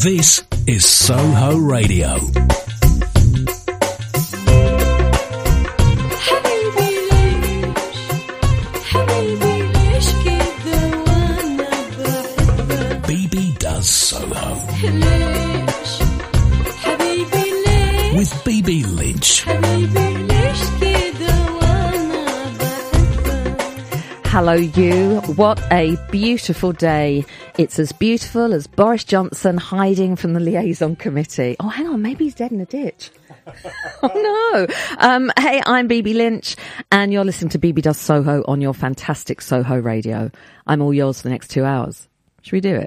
This is Soho Radio. BB Does Soho. With BB Lynch. Hello you, what a beautiful day. It's as beautiful as Boris Johnson hiding from the liaison committee. Oh, hang on, maybe he's dead in a ditch. Oh no. Hey, I'm BB Lynch and you're listening to BB Does Soho on your fantastic Soho Radio. I'm all yours for the next 2 hours. Should we do it?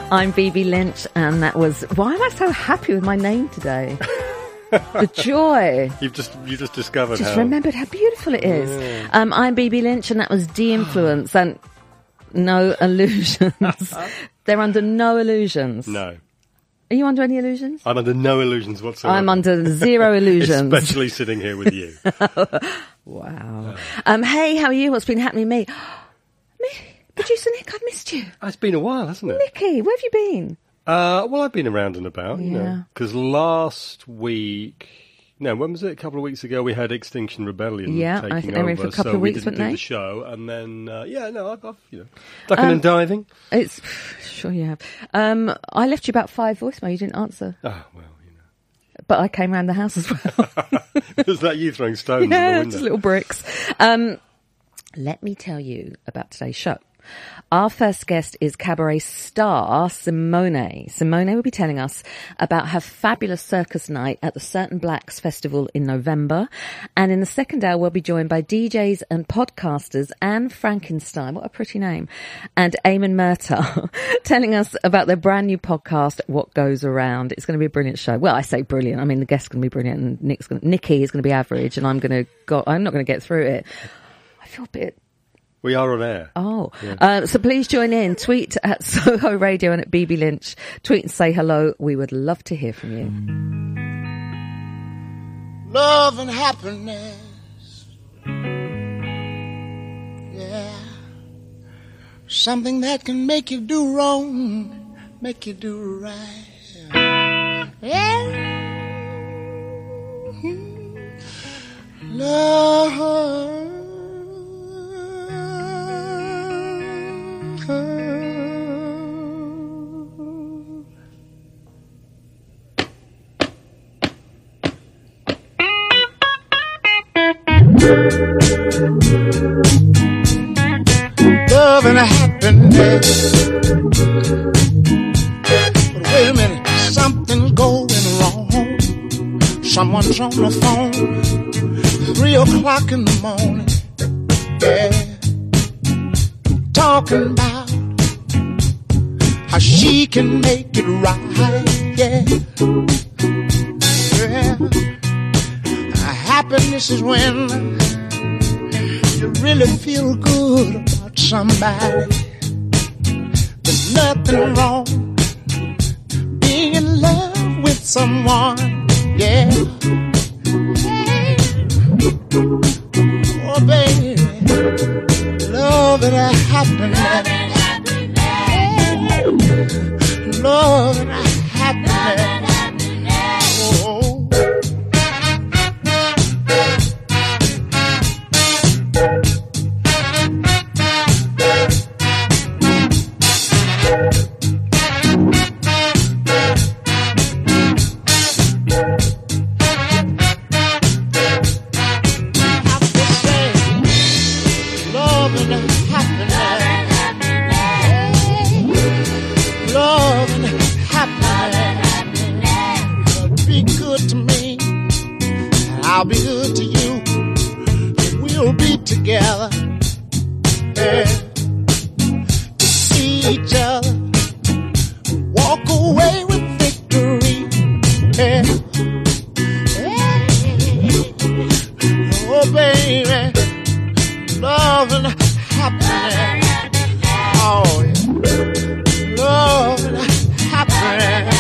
I'm BB Lynch, and that was... Why am I so happy with my name today? The joy. You just discovered Just remembered how beautiful it is. Yeah. I'm BB Lynch, and that was De-Influence, and no illusions. They're under no illusions. No. Are you under any illusions? I'm under no illusions whatsoever. I'm under zero illusions. Especially sitting here with you. Wow. Hey, how are you? What's been happening to me? Producer Nick, I've missed you. It's been a while, hasn't it? Nicky, where have you been? Well, I've been around and about, you know. Yeah. Because last week... No, when was it? A couple of weeks ago, we had Extinction Rebellion Yeah, taking I think they were in over, for a couple so of weeks, we didn't weren't do they? the show. And then, I've ducking and diving. It's sure you have. I left you about 5 voicemail. You didn't answer, Ah, well, you know. but I came around the house as well. Was that you throwing stones at the Yeah, window? just little bricks. Let me tell you about today's show. Our first guest is cabaret star Simone. Simone will be telling us about her fabulous circus night at the Certain Blacks Festival in November. And in the second hour, we'll be joined by DJs and podcasters Anne Frankenstein, what a pretty name, and Eamon Murtagh, telling us about their brand new podcast, What Goes Around. It's going to be a brilliant show. Well, I say brilliant. I mean, the guest's going to be brilliant, and Nicky is going to be average, and I'm not going to get through it. I feel a bit... We are on air. Oh, yeah. So please join in. Tweet at Soho Radio and at BB Lynch. Tweet and say hello. We would love to hear from you. Love and happiness. Yeah. Something that can make you do wrong, make you do right. Yeah. Love. Love and happiness. But wait a minute, something's going wrong. Someone's on the phone, 3 o'clock in the morning. Yeah, talking about how she can make it right. Yeah, yeah. Happiness is when you really feel good about somebody. There's nothing wrong being in love with someone. Yeah. Oh, baby, love and happiness. Love and happiness. Oh. I'll be good to you. We'll be together. Yeah. To see each other. Walk away with victory. Yeah. Yeah. Oh, baby. Love and happiness. Oh, yeah. Love and happiness.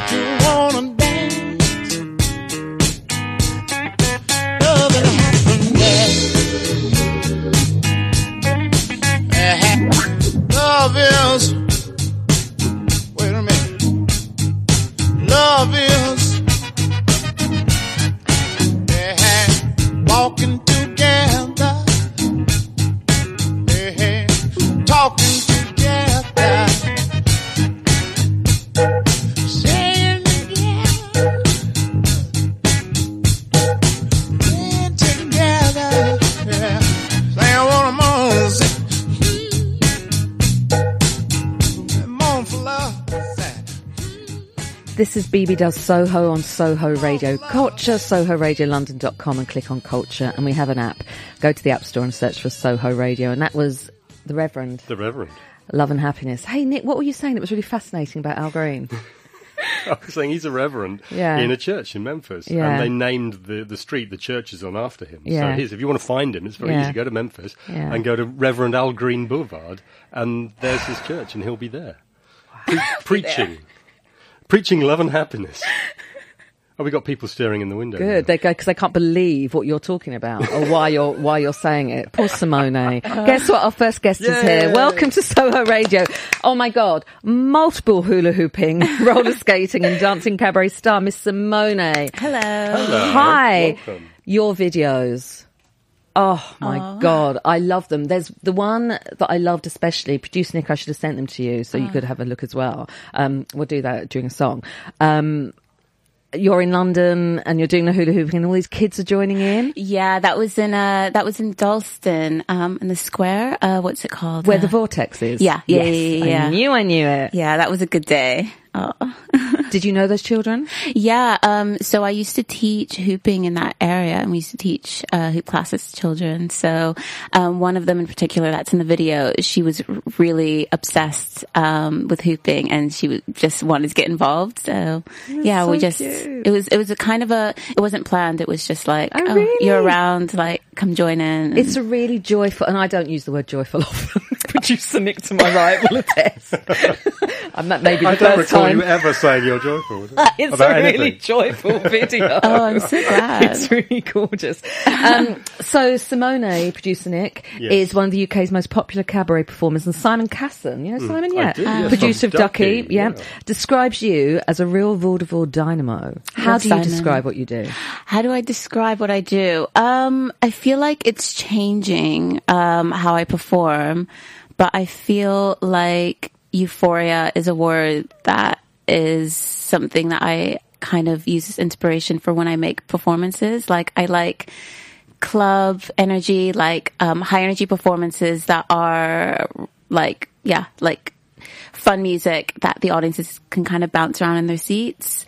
make you wanna dance. Loving happiness. Love is, wait a minute. Love is walking together, talking together, saying together, being together, yeah. Saying what I'm on, I'm on for love. This is BB Does Soho on Soho Radio Culture, sohoradiolondon.com, and click on Culture, and we have an app. Go to the App Store and search for Soho Radio, and that was The Reverend. The Reverend. Love and Happiness. Hey, Nick, what were you saying that was really fascinating about Al Green? I was saying he's a reverend in a church in Memphis, and they named the street the church is on after him. Yeah. So if you want to find him, it's very easy. Go to Memphis and go to Reverend Al Green Boulevard, and there's his church, and he'll be there. Preaching love and happiness. Oh, we got people staring in the window. Good, they go because they can't believe what you're talking about or why you're saying it. Poor Simone. Guess what? Our first guest is here. Welcome to Soho Radio. Oh my God, multiple hula hooping, roller skating, and dancing cabaret star, Miss Simone. Hello. Hi. Welcome. Your videos. Oh my God, I love them. There's the one that I loved especially. Producer Nick, I should have sent them to you so you could have a look as well. We'll do that during a song. You're in London and you're doing the hula hooping and all these kids are joining in. Yeah, that was in Dalston, in the square. What's it called? Where the Vortex is. Yeah. I knew it. Yeah, that was a good day. Oh. Did you know those children? Yeah, so I used to teach hooping in that area, and we used to teach hoop classes to children. So one of them in particular that's in the video, she was really obsessed with hooping, and she just wanted to get involved. So yeah, so we just cute. it was a kind of it wasn't planned. It was just like, really? You're around, like come join in. It's a really joyful, and I don't use the word joyful often. Producer Nick to my right will attest. I'm not maybe the I don't first recall time. you ever saying you're joyful. It's about a really anything. joyful video. Oh, I'm so glad. It's really gorgeous. So Simone, producer Nick, Yes. is one of the UK's most popular cabaret performers, and Simon Casson, you know Simon, I do, yes, producer of from Ducky, Ducky, describes you as a real vaudeville dynamo. How Love do you Simon. describe what you do? How do I describe what I do? I feel like it's changing how I perform, but I feel like euphoria is a word that is something that I kind of use as inspiration for when I make performances. Like I like club energy, like high energy performances that are like fun music that the audiences can kind of bounce around in their seats.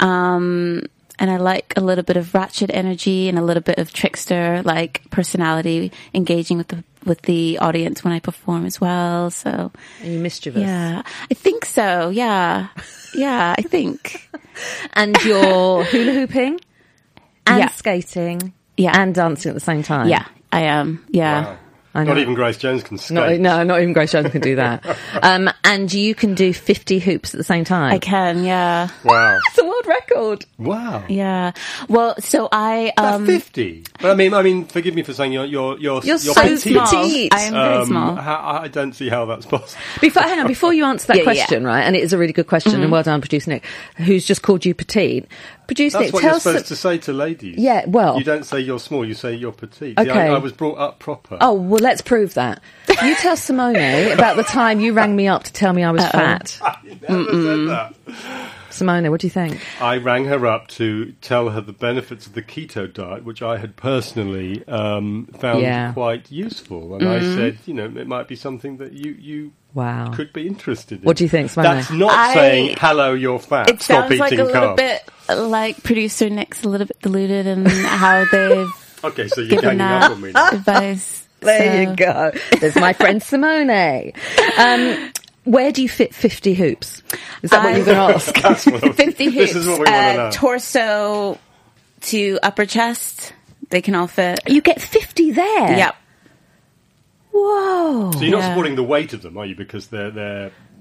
And I like a little bit of ratchet energy and a little bit of trickster, like personality, engaging with the audience when I perform as well. So, Are you mischievous? yeah, I think so. Yeah, I think. And you're hula hooping and Yeah. skating Yeah. and dancing at the same time. Yeah, I am. Yeah. Wow. I know. Not even Grace Jones can skate. Not even Grace Jones can do that. And you can do 50 hoops at the same time. I can. Yeah. Wow. It's a world record. Wow. Yeah. Well, so I 50. But I mean, forgive me for saying you're so petite. small. I am very small. I don't see how that's possible. Before you answer that Yeah, question, right? And it is a really good question, and well done, producer Nick, who's just called you petite. Producer That's Nick, what tell you're us. supposed to say to ladies. Yeah, well- You don't say you're small, you say you're petite. Okay. I was brought up proper. Oh, well, let's prove that. You tell Simone about the time you rang me up to tell me I was fat. I never said that. Simone, what do you think? I rang her up to tell her the benefits of the keto diet, which I had personally found quite useful. And I said, it might be something that you Wow. could be interested in. What do you think, Simone? That's not saying, hello, you're fat. It Stop sounds like eating a little carbs. bit like producer Nick's a little bit deluded in how they've Okay, so you're given ganging that up on me now. advice. There So- you go. There's my friend Simone. Where do you fit 50 hoops? Is that what you're going to ask? That's what 50 hoops. This is what we want to know. Torso to upper chest. They can all fit. You get 50 there? Yep. Whoa. So you're not Yeah. supporting the weight of them, are you? Because they're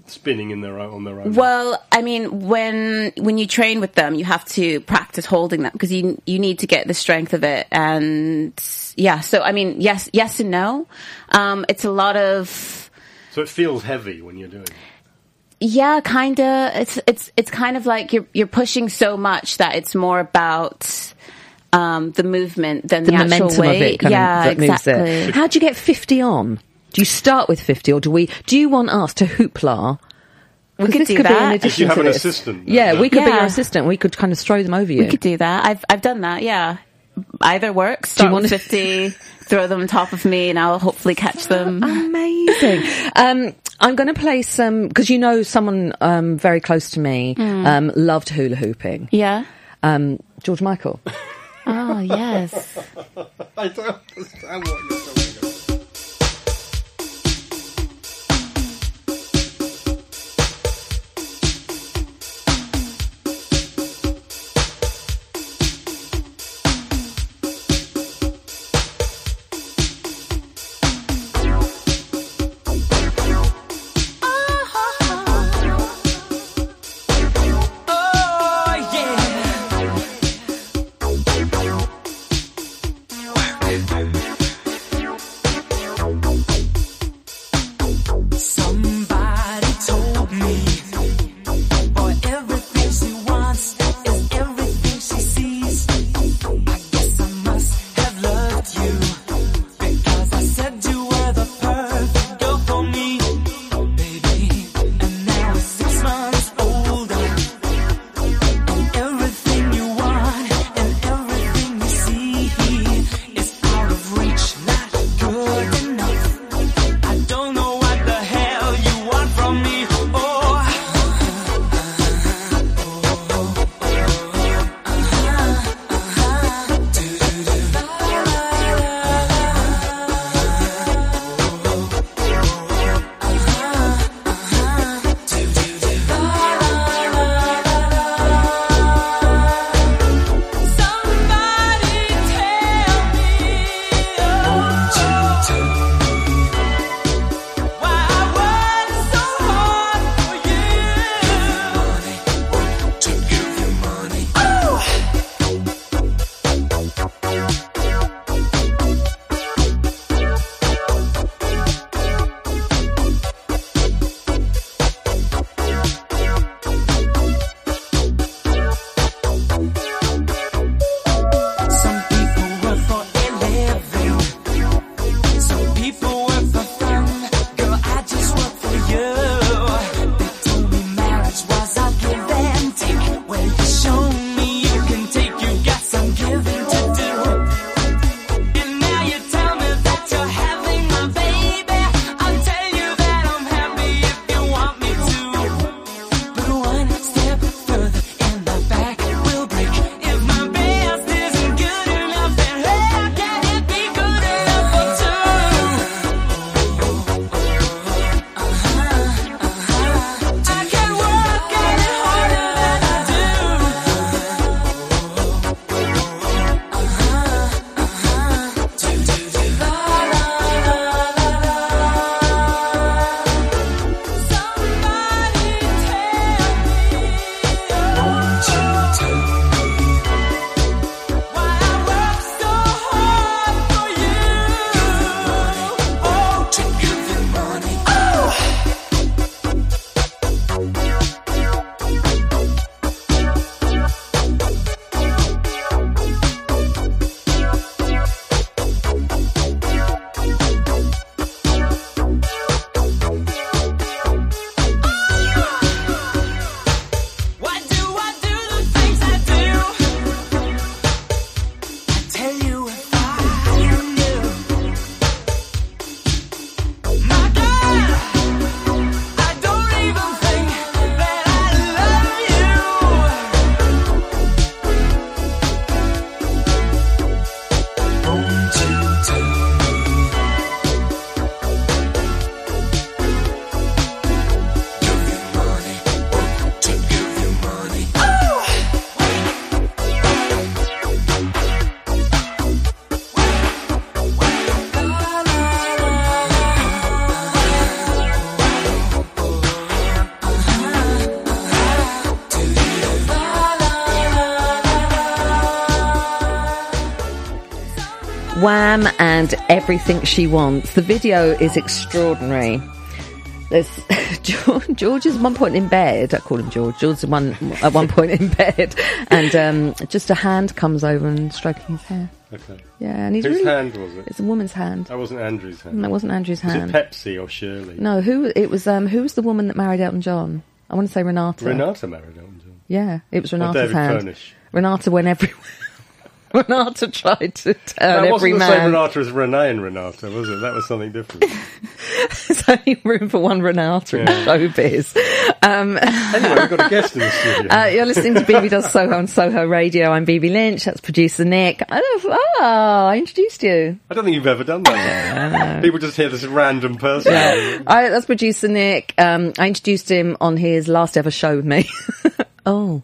spinning on their own? Well, I mean, when you train with them, you have to practice holding them because you need to get the strength of it. And yeah, so I mean, yes and no. It's a lot of. So it feels heavy when you're doing it. Yeah, kinda. It's kind of like you're pushing so much that it's more about the movement than the actual momentum weight. Of it kind of that exactly. Moves it. How do you get 50 on? Do you start with 50, or do you want us to hoopla? We could do that. If you have an assistant. Yeah, we could be your assistant. We could kind of throw them over you. We could do that. I've done that, yeah. Either works. Start with 50, throw them on top of me, and I'll hopefully catch them. Amazing. I'm going to play some, because someone very close to me loved hula hooping. Yeah. George Michael. Oh, yes. I don't understand what you're talking about. Wham and Everything She Wants. The video is extraordinary. There's George is at one point in bed. I call him George. George's at one point in bed, and just a hand comes over and stroking his hair. Okay. Yeah, and he's Whose hand was it? It's a woman's hand. That wasn't Andrew's hand. That wasn't Andrew's hand. Was it Pepsi or Shirley? No, who was the woman that married Elton John? I want to say Renata. Renata married Elton John. Yeah, it was Renata's David hand. Furnish. Renata went everywhere. Renata tried to turn every man. That wasn't the same Renata as Renee and Renata, was it? That was something different. There's only room for one Renata in showbiz. Anyway, we've got a guest in the studio. You're listening to BB Does Soho on Soho Radio. I'm BB Lynch. That's producer Nick. I introduced you. I don't think you've ever done that. People just hear this random person. Yeah. That's producer Nick. I introduced him on his last ever show with me. And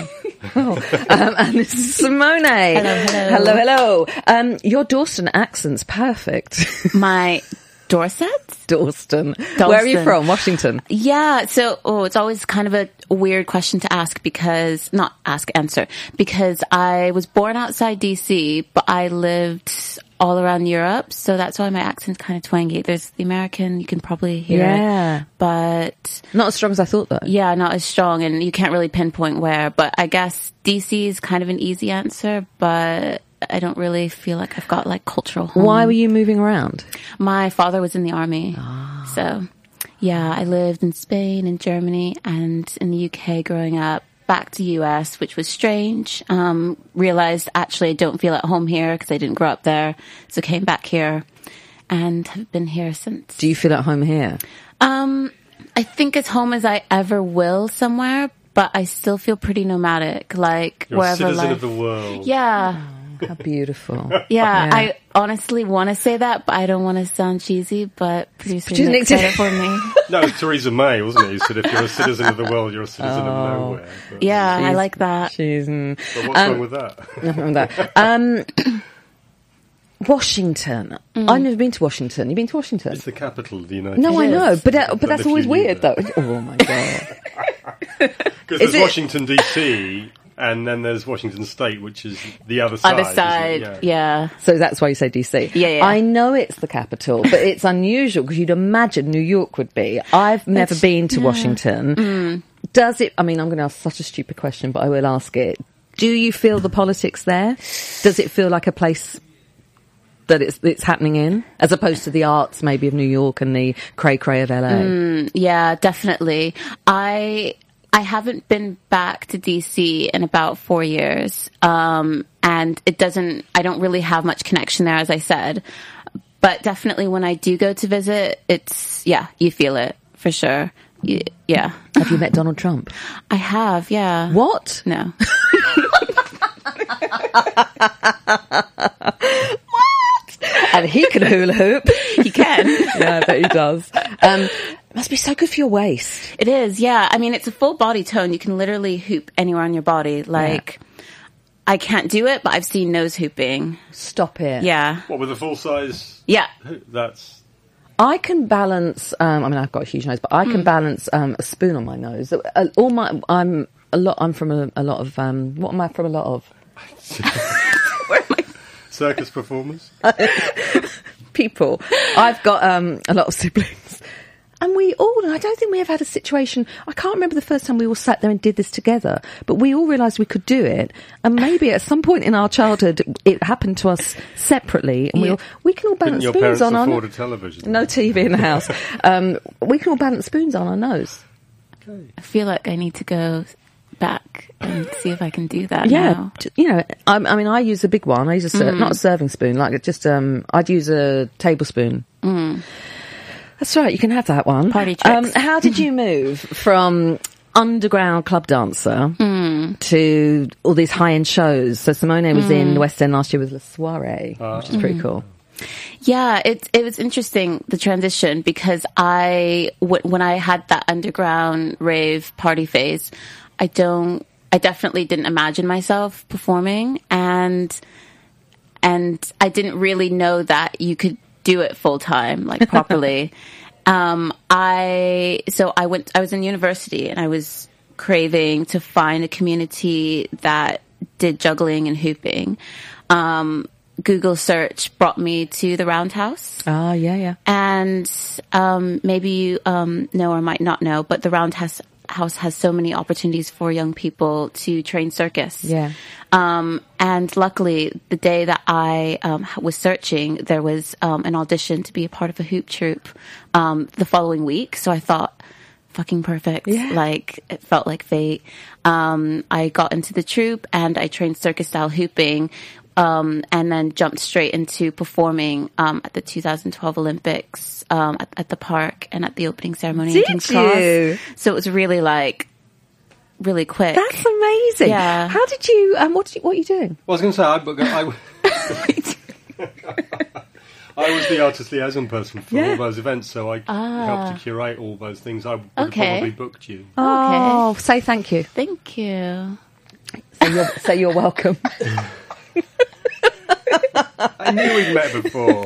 this is Simone. Hello. Your Dawson accent's perfect. My Dorset? Dawson. Where are you from? Washington? Yeah, so it's always kind of a weird question to ask answer, because I was born outside DC, but I lived all around Europe, so that's why my accent's kind of twangy. There's the American, you can probably hear it, but not as strong as I thought, though. Yeah, not as strong, and you can't really pinpoint where, but I guess DC is kind of an easy answer, but I don't really feel like I've got like cultural home. Why were you moving around? My father was in the army. So yeah, I lived in Spain and Germany and in the UK growing up, back to US, which was strange. Realized actually I don't feel at home here because I didn't grow up there. So came back here and have been here since. Do you feel at home here? I think as home as I ever will somewhere, but I still feel pretty nomadic. Like You're wherever a citizen of the world. Yeah. How beautiful. Yeah, I honestly want to say that, but I don't want to sound cheesy, but producer Nick said it for me. No, it's Theresa May, wasn't it? Who said if you're a citizen of the world, you're a citizen of nowhere. But yeah, I like that. But what's wrong with that? Nothing wrong with that. Washington. I've never been to Washington. You been to Washington? It's the capital of the United States. No, I know, but that's always weird, though. Oh, my God. Because there's Washington, D.C., and then there's Washington State, which is the other side. Other side, yeah. So that's why you say DC. Yeah. I know it's the capital, but it's unusual because you'd imagine New York would be. I've never been to Washington. Does it, I mean, I'm going to ask such a stupid question, but I will ask it. Do you feel the politics there? Does it feel like a place that it's happening in, as opposed to the arts maybe of New York and the cray-cray of LA? Yeah, definitely. I haven't been back to DC in about 4 years. And I don't really have much connection there, as I said. But definitely when I do go to visit, you feel it for sure. Yeah. Have you met Donald Trump? I have, yeah. What? No. And he can hula hoop. He can. Yeah, I bet he does. Must be so good for your waist. It is, yeah. I mean, it's a full body tone. You can literally hoop anywhere on your body. Like, I can't do it, but I've seen nose hooping. Stop it. Yeah. What, with a full size? Yeah. That's... I can balance, I've got a huge nose, but I can balance a spoon on my nose. I'm from a lot of, what am I from a lot of? Where am I? Circus performers? People. I've got a lot of siblings. And I don't think we ever had a situation, I can't remember the first time we all sat there and did this together, but we all realised we could do it. And maybe at some point in our childhood, it happened to us separately. And we can all balance Didn't spoons on our afford a television? No TV in the house. We can all balance spoons on our nose. Okay. I feel like I need to go back and see if I can do that now. You know, I use a big one. I use not a serving spoon, like just, I'd use a tablespoon. That's right, you can have that one. Party tricks. How did you move from underground club dancer to all these high-end shows? So Simone was in the West End last year with La Soiree, which is pretty cool. Yeah, it was interesting, the transition, because when I had that underground rave party phase, I definitely didn't imagine myself performing, and I didn't really know that you could do it full time, like properly. I was in university and I was craving to find a community that did juggling and hooping. Google search brought me to the Roundhouse. Oh, yeah. And maybe you know or might not know, but the Roundhouse has so many opportunities for young people to train circus. Yeah. And luckily, the day that I was searching, there was an audition to be a part of a hoop troupe the following week. So I thought, fucking perfect. Yeah. Like, it felt like fate. I got into the troupe and I trained circus-style hooping, and then jumped straight into performing at the 2012 Olympics at the park and at the opening ceremony in King's Cross. So it was really really quick. That's amazing. Yeah. How did you? What are you doing? Well, I was going to say, I was the artist liaison person for all those events, so I helped to curate all those things. I would have probably booked you. Oh, say thank you. Thank you. So you're welcome. I knew we'd met before.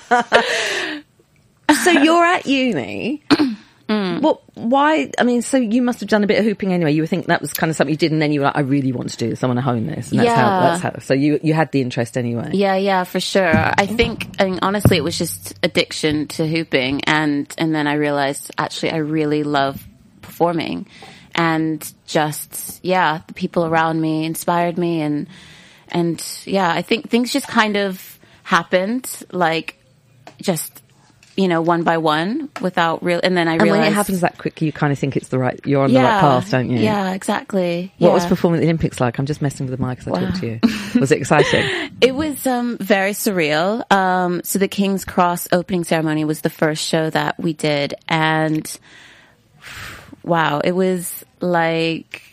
So you're at uni. Well, why? I mean, so you must have done a bit of hooping anyway. You were thinking that was kind of something you did, and then you were like, I really want to do this. I want to hone this. And that's how. So you had the interest anyway. Yeah, for sure. I mean, honestly, it was just addiction to hooping, and then I realized actually I really love performing, and just the people around me inspired me, and I think things just kind of happened, like just, one by one without real, and then I realized. And when it happens that quickly, you kind of think it's you're on the right path, don't you? Yeah, exactly. What was performing at the Olympics like? I'm just messing with the mic as I talk to you. Was it exciting? It was very surreal. So the King's Cross opening ceremony was the first show that we did, and wow, it was like,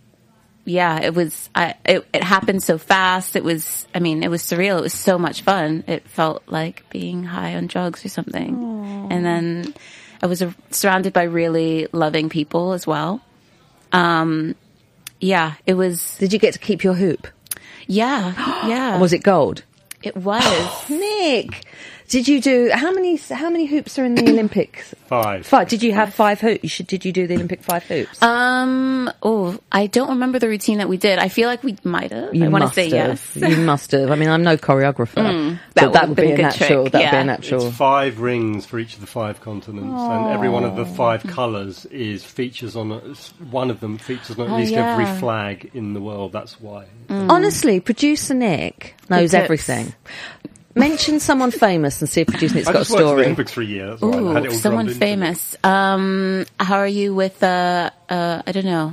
it happened so fast. It was surreal. It was so much fun. It felt like being high on drugs or something. Aww. And then I was surrounded by really loving people as well. It was. Did you get to keep your hoop? Yeah. Was it gold? It was. Nick, did you do how many hoops are in the Olympics? 5. Did you have 5 hoops? Did you do the Olympic 5 hoops? I don't remember the routine that we did. I feel like we might have. I want to say yes. You must have. I mean, I'm no choreographer. That would be a natural. That would be a natural. It's 5 rings for each of the 5 continents, and every one of the 5 colours features on one of them features on at least every flag in the world. That's why. Honestly, producer Nick knows everything. Mention someone famous and see if producer Nick's got a story. I just worked at the Olympics for a year. That's why I had it all someone famous. How are you with I don't know,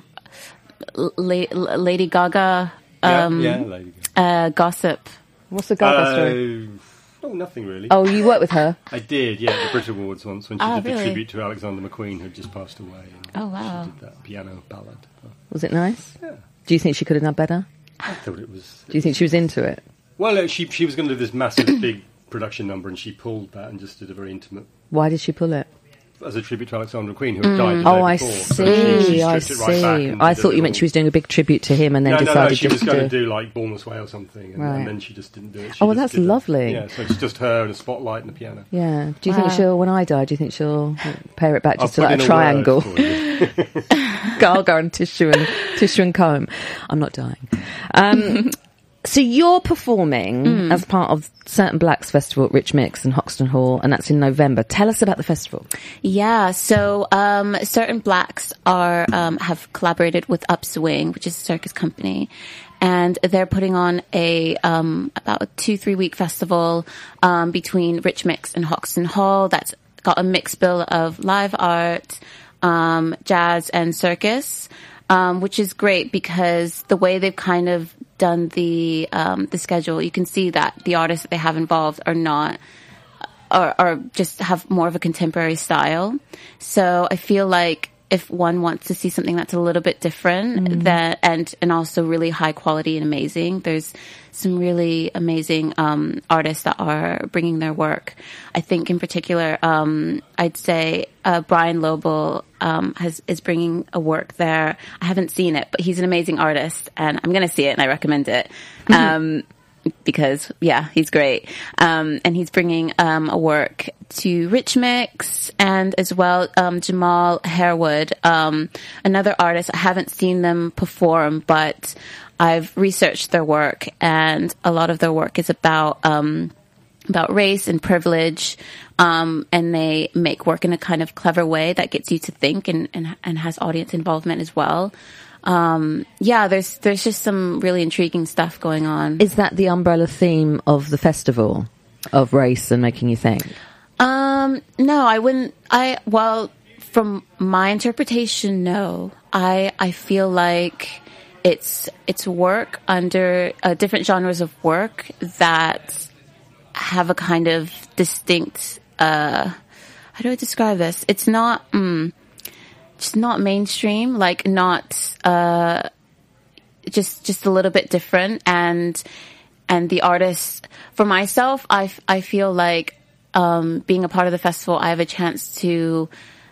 Lady Gaga? Lady Gaga. Gossip. What's the Gaga story? Oh, nothing really. Oh, you worked with her? I did, at the Brit Awards once when she did the tribute to Alexander McQueen, who'd just passed away. Oh, wow. She did that piano ballad. Was it nice? Yeah. Do you think she could have done better? I thought it was. Do you think she was into it? Well, she was going to do this massive, big production number, and she pulled that and just did a very intimate. Why did she pull it? As a tribute to Alexander McQueen, who had died the day before. I see. I see. I thought you meant she was doing a big tribute to him, and then decided she was just going to do like Born This Way or something, and then she just didn't do it. Oh, well, that's lovely. So it's just her and a spotlight and a piano. Yeah. Do you think when I die, do you think she'll pare it back just to like a triangle? Gaga and tissue and comb. I'm not dying. So you're performing as part of Certain Blacks Festival at Rich Mix in Hoxton Hall, and that's in November. Tell us about the festival. Yeah, so Certain Blacks have collaborated with Upswing, which is a circus company, and they're putting on about a 2-3 week festival between Rich Mix and Hoxton Hall. That's got a mixed bill of live art, jazz, and circus. Which is great because the way they've kind of done the schedule, you can see that the artists that they have involved are just have more of a contemporary style. So I feel like if one wants to see something that's a little bit different and also really high quality and amazing, there's some really amazing artists that are bringing their work. I think in particular, I'd say Brian Lobel is bringing a work there. I haven't seen it, but he's an amazing artist, and I'm going to see it, and I recommend it. because he's great. And he's bringing a work to Rich Mix, and as well Jamal Harewood, another artist. I haven't seen them perform, but I've researched their work, and a lot of their work is about race and privilege, and they make work in a kind of clever way that gets you to think and has audience involvement as well. There's just some really intriguing stuff going on. Is that the umbrella theme of the festival, of race and making you think? No, I wouldn't. Well, from my interpretation, no. I feel like it's work under different genres of work that have a kind of distinct, how do I describe this? It's not, just not mainstream, like not, just a little bit different. And the artists, for myself, I feel like, being a part of the festival, I have a chance to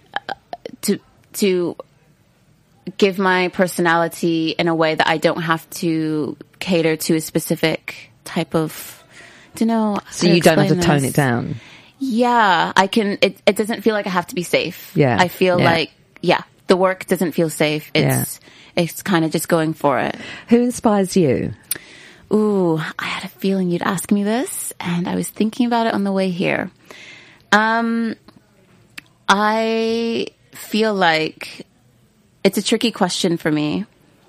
give my personality in a way that I don't have to cater to a specific type of, So you don't have to tone it down. Yeah, I can. It doesn't feel like I have to be safe. Yeah, I feel like the work doesn't feel safe. It's kind of just going for it. Who inspires you? Ooh, I had a feeling you'd ask me this, and I was thinking about it on the way here. I feel like it's a tricky question for me.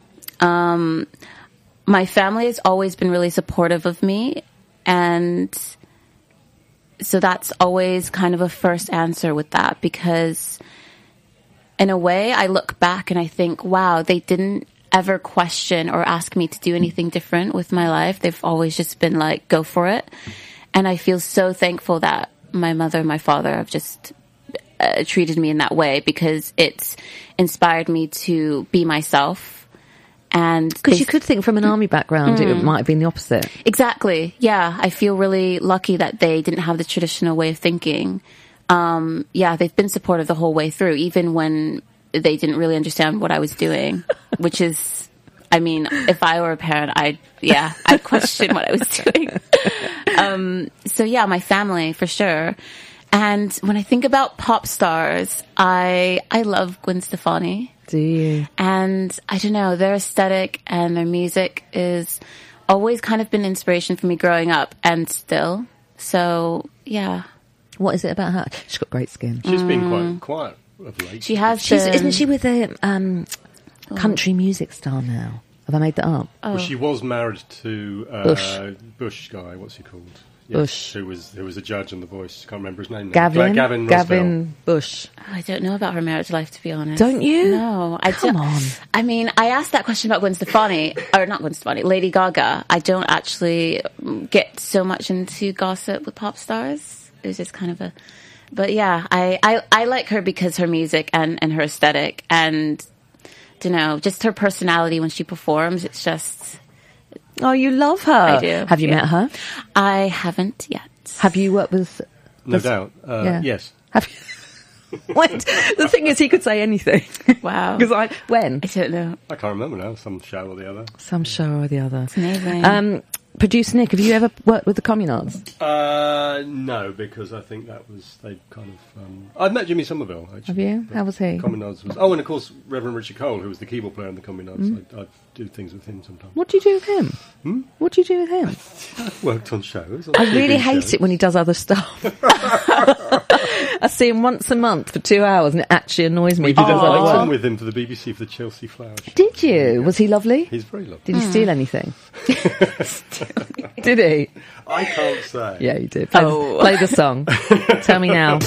My family has always been really supportive of me, and so that's always kind of a first answer with that, because in a way I look back and I think, wow, they didn't ever question or ask me to do anything different with my life. They've always just been like, go for it. And I feel so thankful that my mother and my father have just treated me in that way, because it's inspired me to be myself. And because you could think from an army background, it might have been the opposite. Exactly. Yeah. I feel really lucky that they didn't have the traditional way of thinking. They've been supportive the whole way through, even when they didn't really understand what I was doing, which is, I mean, if I were a parent, I'd question what I was doing. My family for sure. And when I think about pop stars, I love Gwen Stefani. Do you? And I don't know, their aesthetic and their music is always kind of been inspiration for me growing up, and still. So, yeah. What is it about her? She's got great skin. She's been quite quiet of late. She has. Isn't she with a country music star now? Have I made that up? Oh. Well, she was married to Bush guy. What's he called? Yes, Bush, who was a judge on The Voice. Can't remember his name now. Gavin Bush. I don't know about her marriage life, to be honest. Don't you? No, Come on. I mean, I asked that question about Gwen Stefani, or not Gwen Stefani, Lady Gaga. I don't actually get so much into gossip with pop stars. It was just kind of but yeah, I like her because her music and her aesthetic, and just her personality when she performs. It's just. Oh, you love her. I do. Have you met her? I haven't yet. Have you worked with... No doubt. Yes. Have you? Wait, the thing is, he could say anything. Wow. Because when? I don't know. I can't remember now. Some show or the other. Some show or the other. It's amazing. Producer Nick, have you ever worked with the Communards? No, because I think they kind of... I've met Jimmy Somerville, actually. Have you? How was he? Communards was... Oh, and of course, Reverend Richard Cole, who was the keyboard player in the Communards. I do things with him sometimes. What do you do with him? What do you do with him? I've worked on shows. I really hate it when he does other stuff. I see him once a month for 2 hours, and it actually annoys me if he does other I worked work. on with him for the BBC for the Chelsea Flower Show. Did you? Was he lovely? He's very lovely. Did he steal anything? Did he? I can't say. Yeah, you did. Play the song. Tell me now.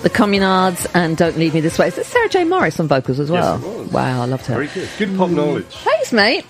The Communards and Don't Leave Me This Way. Is it Sarah J. Morris on vocals as well? Yes, it was. Wow, I loved her. Very good. Good pop knowledge. Thanks, mate.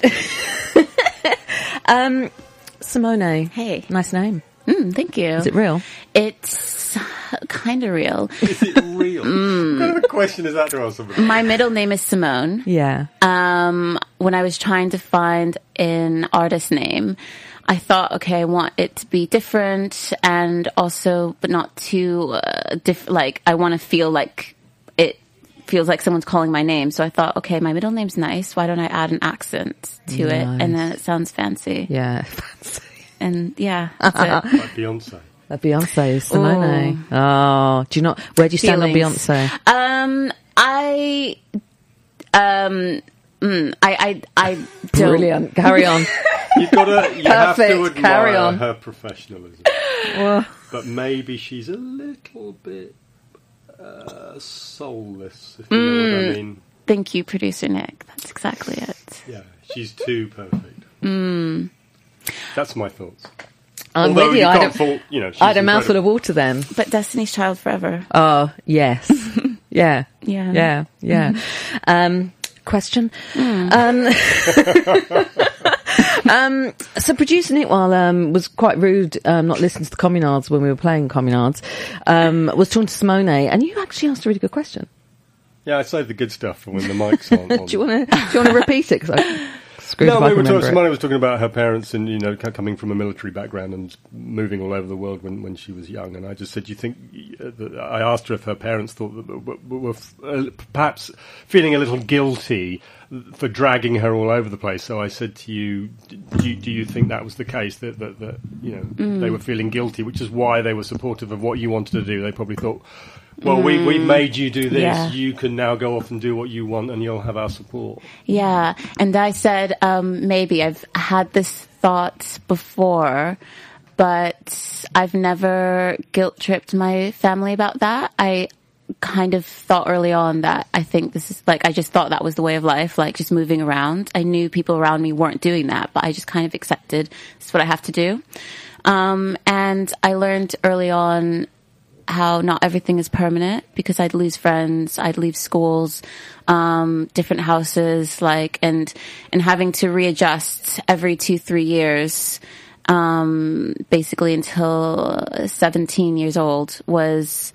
Simone. Hey. Nice name. Thank you. Is it real? It's kind of real. Is it real? What kind of a question is that to ask somebody? My middle name is Simone. Yeah. When I was trying to find an artist name, I thought, okay, I want it to be different and also, but not too, like, I want to feel like it feels like someone's calling my name. So I thought, okay, my middle name's nice. Why don't I add an accent to it? And then it sounds fancy. Yeah, fancy. And yeah, that's it. Like Beyonce. Beyonce, Simone. Oh, do you not? Where do you stand on Beyonce? I don't. Brilliant. Carry on. You have to Perfect. Carry admire on. her professionalism. But maybe she's a little bit soulless, if you know what I mean. Thank you, producer Nick. That's exactly it. Yeah, she's too perfect. That's my thoughts. I'm Although with you. you I can't fault, she's had a mouthful incredible. of water then. But Destiny's Child forever. Oh, yes. Yeah. Yeah. Yeah. Question. So producer Nick, while was quite rude, not listening to the Communards when we were playing Communards, was talking to Simone, and you actually asked a really good question. Yeah, I saved the good stuff for when the mic's on. Do you want to repeat it? 'Cause I screwed if I can remember it. Simone was talking about her parents and, coming from a military background and moving all over the world when she was young. And I just said, do you think, I asked her if her parents thought that were perhaps feeling a little guilty for dragging her all over the place. So I said to you, do you think that was the case, that they were feeling guilty, which is why they were supportive of what you wanted to do? They probably thought, well, we made you do this. Yeah. You can now go off and do what you want, and you'll have our support. Yeah, and I said, maybe I've had this thought before, but I've never guilt-tripped my family about that. I kind of thought early on that I think this is I just thought that was the way of life, like just moving around. I knew people around me weren't doing that, but I just kind of accepted it's what I have to do. And I learned early on how not everything is permanent, because I'd lose friends, I'd leave schools, different houses, and having to readjust every 2-3 years, basically until 17 years old was,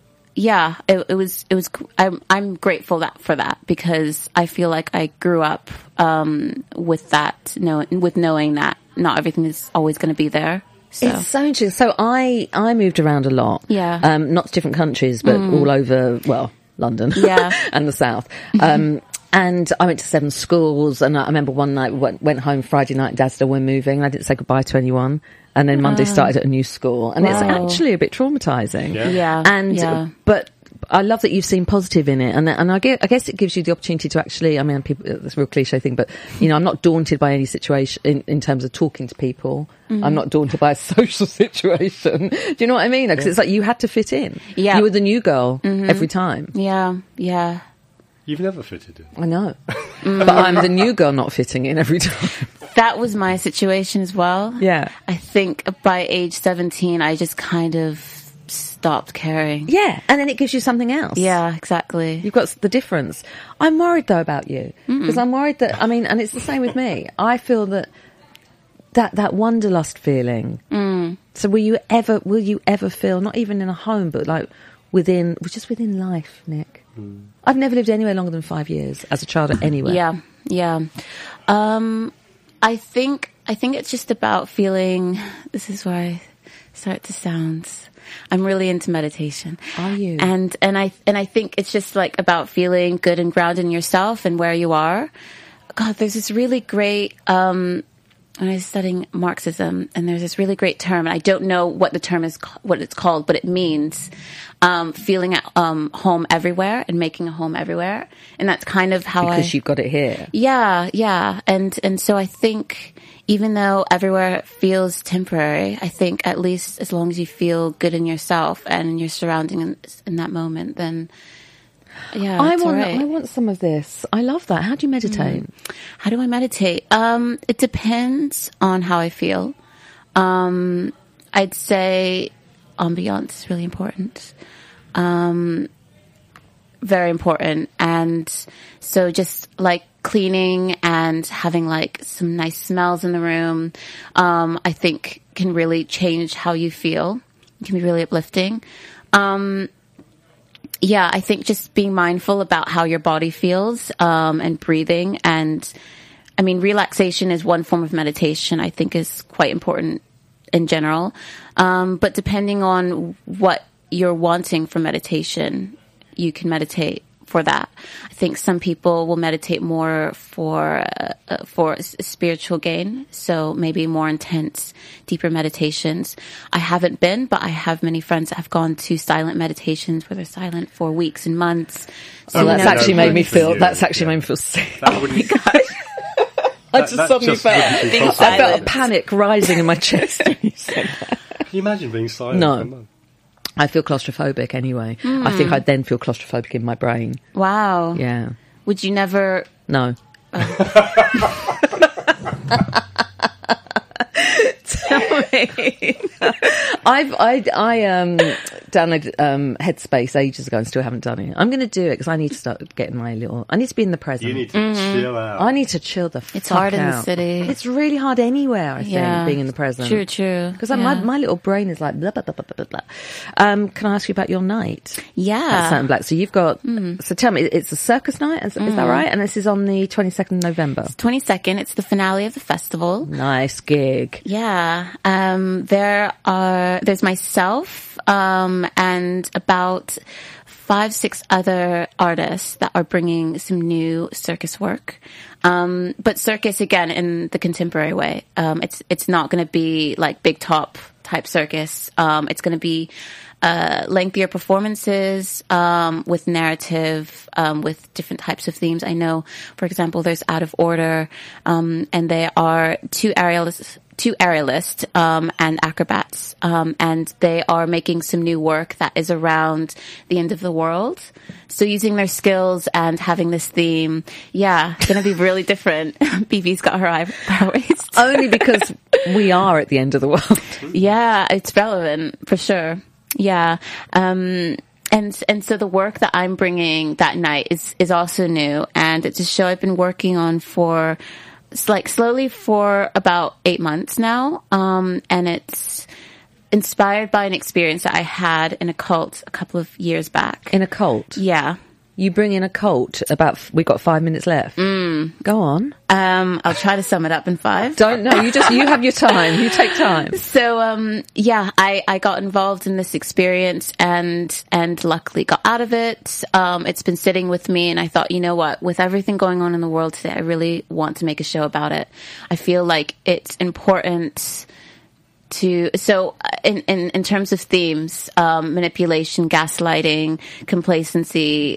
it was, I'm grateful for that, because I feel like I grew up, with that, with knowing that not everything is always going to be there. So. It's so interesting. So I moved around a lot. Yeah. Not to different countries, but all over, London. Yeah. And the South. And I went to 7 schools, and I remember one night went home Friday night, Dad said, we're moving, and I didn't say goodbye to anyone. And then Monday started at a new school. And it's actually a bit traumatizing. Yeah. But I love that you've seen positive in it, and I guess it gives you the opportunity to actually. I mean, people, it's a real cliche thing, but I'm not daunted by any situation in terms of talking to people. I'm not daunted by a social situation. Do you know what I mean? Because it's like you had to fit in. Yeah, you were the new girl every time. Yeah. You've never fitted in. I know, but I'm the new girl not fitting in every time. That was my situation as well. Yeah, I think by age 17, I just kind of stopped caring. Yeah, and then it gives you something else. Yeah, exactly. You've got the difference. I'm worried though about you, because I'm worried that, and it's the same with me. I feel that wanderlust feeling. So will you ever feel, not even in a home, but within life, Nick? I've never lived anywhere longer than 5 years as a child or anywhere. Yeah. I think it's just about feeling. This is where I start to sound. I'm really into meditation. Are you? And I think it's just about feeling good and grounded in yourself and where you are. God, there's this really great. When I was studying Marxism, and there's this really great term, and I don't know what the term is, what it's called, but it means feeling at home everywhere and making a home everywhere, and that's kind of how because you've got it here. Yeah, and so I think even though everywhere feels temporary, I think at least as long as you feel good in yourself and in your surroundings in that moment, then. Yeah, I want some of this. I love that. How do you meditate? How do I meditate? It depends on how I feel. I'd say ambiance is really important. very important. And so just like cleaning and having like some nice smells in the room, I think can really change how you feel. It can be really uplifting. Yeah, I think just being mindful about how your body feels, and breathing. And I mean, relaxation is one form of meditation, I think is quite important in general. But depending on what you're wanting from meditation, you can meditate for that. I think some people will meditate more for spiritual gain, so maybe more intense, deeper meditations. I haven't been, but I have many friends that have gone to silent meditations where they're silent for weeks and months. So that's actually made me feel. That's actually made me feel sick. That wouldn't, I just suddenly felt. being I felt a silent. panic rising in my chest. When you said that. Can you imagine being silent? No. for a month? I feel claustrophobic anyway. I think I'd then feel claustrophobic in my brain. Wow. Yeah. Would you never? No. Tell me. I downloaded Headspace ages ago and still haven't done it. I'm going to do it because I need to start getting I need to be in the present. You need to chill out. I need to chill the It's fuck hard in the out. city. It's really hard anywhere, I think, Yeah. being in the present. True. Because Yeah. my little brain is like blah, blah, blah, blah, blah, blah. Can I ask you about your night at Yeah. Satin Black? So you've got, so tell me, it's a circus night, is that right? And this is on the 22nd of November. 22nd. It's the finale of the festival. Nice gig. Yeah. There's myself, and about 5-6 other artists that are bringing some new circus work. But circus again in the contemporary way. It's not going to be like big top type circus. It's going to be lengthier performances, with narrative, with different types of themes. I know, for example, there's Out of Order, and they are two aerialists, and acrobats, and they are making some new work that is around the end of the world. So using their skills and having this theme, yeah, it's going to be really different. BB's got her eyebrow raised. Only because we are at the end of the world. Yeah, it's relevant for sure. Yeah. And so the work that I'm bringing that night is also new, and it's a show I've been working on for slowly for about 8 months now. And it's inspired by an experience that I had in a cult a couple of years back. In a cult? Yeah. You bring in a cult we've got 5 minutes left. Go on. I'll try to sum it up in 5. Don't know. You have your time. You take time. So, yeah, I got involved in this experience and luckily got out of it. It's been sitting with me, and I thought, you know what, with everything going on in the world today, I really want to make a show about it. I feel like it's important so in terms of themes, manipulation, gaslighting, complacency,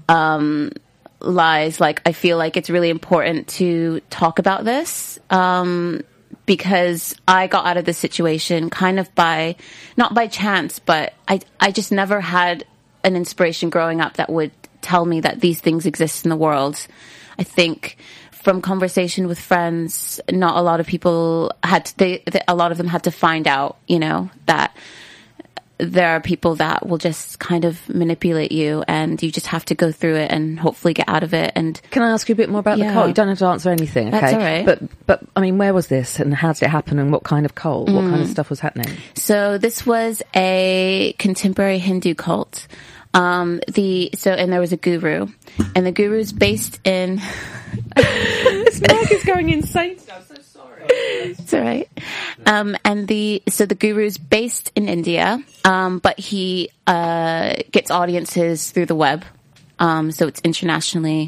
lies, like I feel like it's really important to talk about this, because I got out of this situation kind of not by chance, but I just never had an inspiration growing up that would tell me that these things exist in the world. I think from conversation with friends, not a lot of people a lot of them had to find out, that there are people that will just kind of manipulate you, and you just have to go through it and hopefully get out of it. And can I ask you a bit more about the Yeah. cult? You don't have to answer anything, okay? That's all right. But I mean, where was this, and how did it happen, and what kind of cult? What kind of stuff was happening? so this was a contemporary Hindu cult. And there was a guru, and the guru's based in. This bag is going insane. I'm so sorry. It's all right. And the guru's based in India, but he gets audiences through the web. So it's international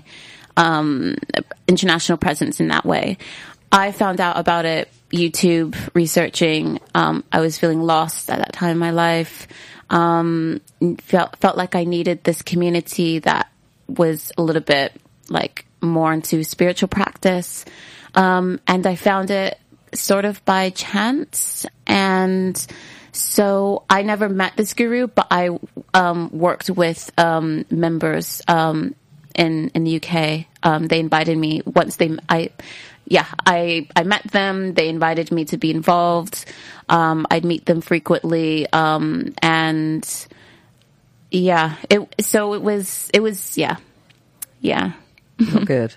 presence in that way. I found out about it YouTube researching. I was feeling lost at that time in my life. Felt like I needed this community that was a little bit like more into spiritual practice. And I found it sort of by chance. And so I never met this guru, but I worked with members in the UK. They invited me once I met them. They invited me to be involved. I'd meet them frequently. And yeah. It was yeah. Not good.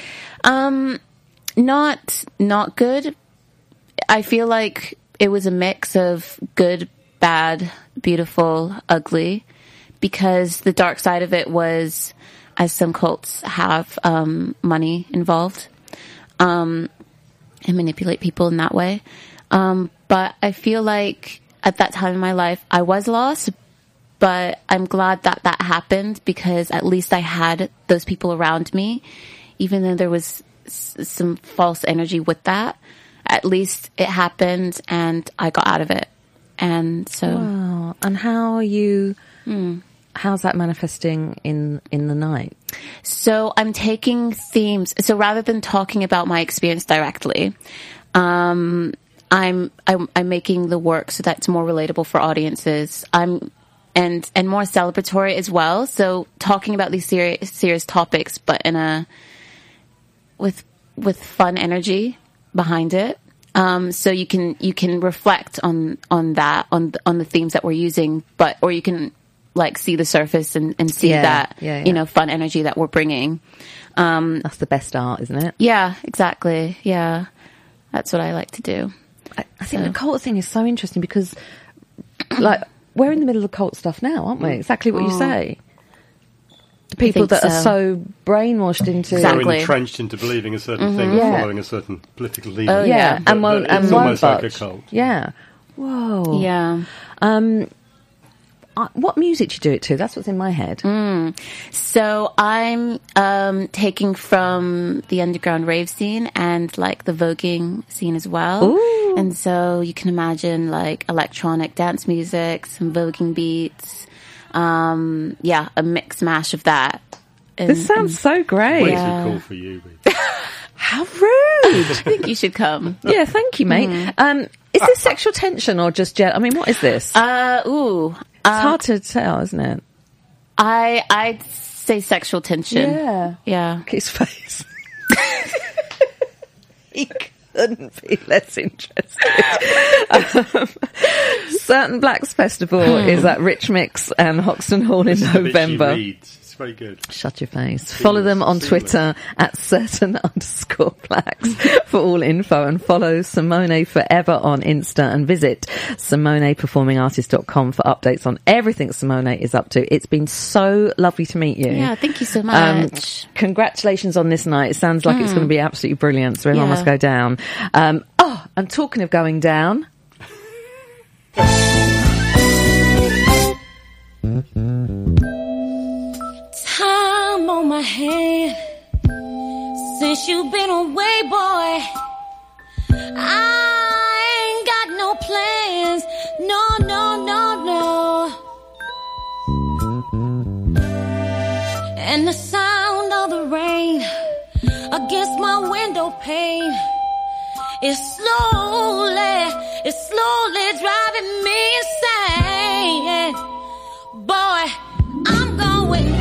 Not good. I feel like it was a mix of good, bad, beautiful, ugly, because the dark side of it was, as some cults have, money involved, and manipulate people in that way. But I feel like at that time in my life, I was lost, but I'm glad that that happened, because at least I had those people around me, even though there was some false energy with that. At least it happened and I got out of it. And so... Wow. And how are you... How's that manifesting in the night? So I'm taking themes. So rather than talking about my experience directly, I'm making the work so that it's more relatable for audiences. And more celebratory as well. So talking about these serious topics, but in with fun energy behind it. So you can reflect on that, on the themes that we're using, or you can like see the surface and see that, you know, fun energy that we're bringing. That's the best art, isn't it? Yeah, exactly. Yeah. That's what I like to do. I think the cult thing is so interesting because like we're in the middle of cult stuff now, aren't we? Exactly what you say. The people that are so brainwashed into... So entrenched into believing a certain thing or following a certain political leader. Oh, yeah. And it's almost like a cult. Yeah. Whoa. Yeah. What music do you do it to? That's what's in my head. So I'm taking from the underground rave scene and like the voguing scene as well. Ooh. And so you can imagine like electronic dance music, some voguing beats. A mix mash of that. This sounds so great. Way too cool for you. How rude. I think you should come. Yeah, thank you, mate. Is this sexual tension or just I mean, what is this? It's hard to tell, isn't it? I'd say sexual tension. Yeah. Yeah. Look at his face. He couldn't be less interested. Certain Blacks Festival is at Rich Mix and Hoxton Hall in November. It's very good. Shut your face. Follow them on Twitter at certain_blacks for all info, and follow Simone Forever on Insta, and visit SimonePerformingArtist.com for updates on everything Simone is up to. It's been so lovely to meet you. Yeah, thank you so much. Congratulations on this night. It sounds like it's going to be absolutely brilliant, so everyone must go down. And talking of going down... Time on my hand since you've been away, boy. I ain't got no plans, no. And the sound of the rain against my window pane is slowly driving me insane, boy. I'm going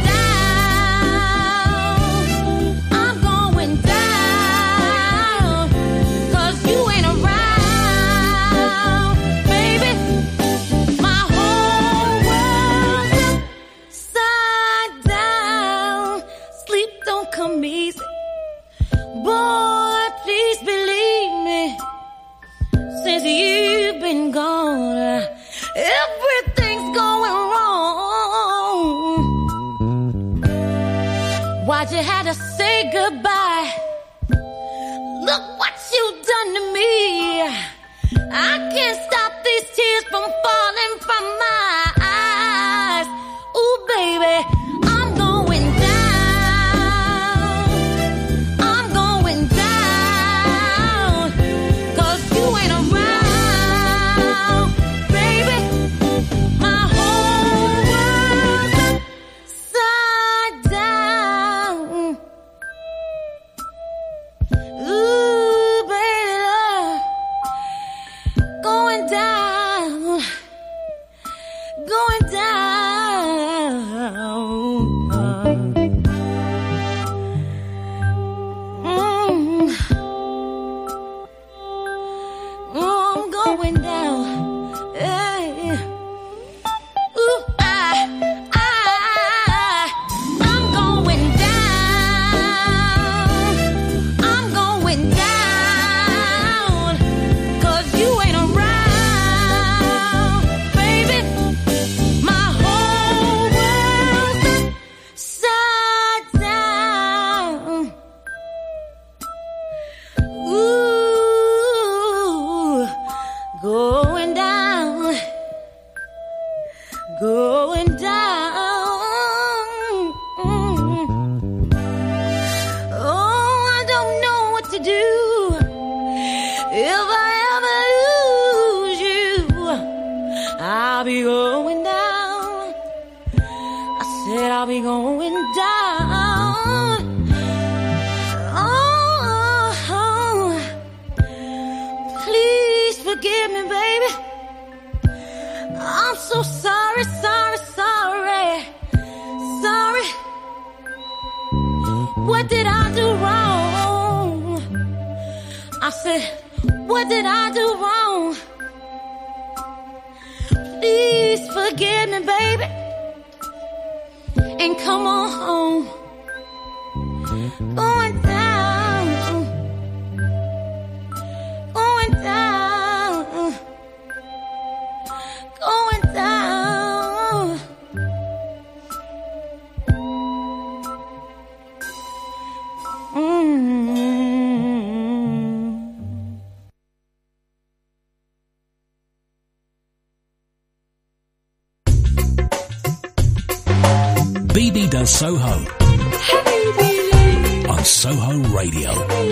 down, 'cause you ain't around, baby. My whole world's upside down. Sleep don't come easy, boy, please believe me. Since you've been gone, everything's going wrong. Why'd you have to say goodbye? Look what you done to me. I can't stop these tears from falling from my eyes. Ooh, baby, I'm going down. I'm going down, 'cause you ain't around, baby. My whole world's upside down. Ooh, baby, going down, going down. so sorry, sorry, sorry, sorry. What did I do wrong? I said, what did I do wrong? Please forgive me, baby, and come on home. Going down, going down, going down. BB does Soho on Soho Radio.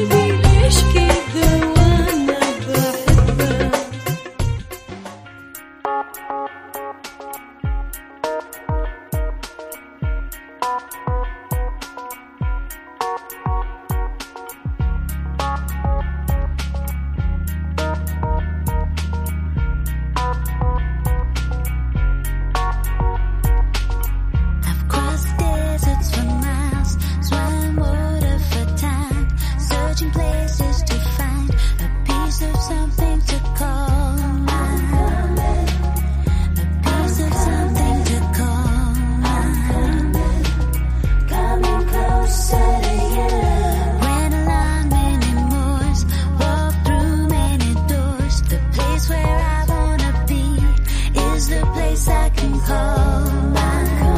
I've crossed deserts for miles, swam water for time, searching places to find a piece of something to call mine. A piece of something to call mine. Coming closer to you. Ran along many moors, walked through many doors. The place where I wanna be is the place I can call mine.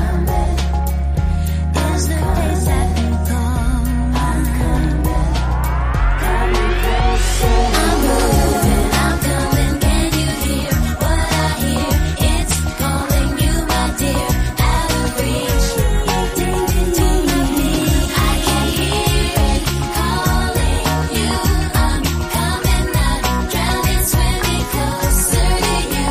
Is the place I can call mine. Coming closer. I'm moving, I'm coming. Can you hear what I hear? It's calling you, my dear. Out of reach, take it to my knee. I can hear it calling you. I'm coming, not drowning, swimming closer to you.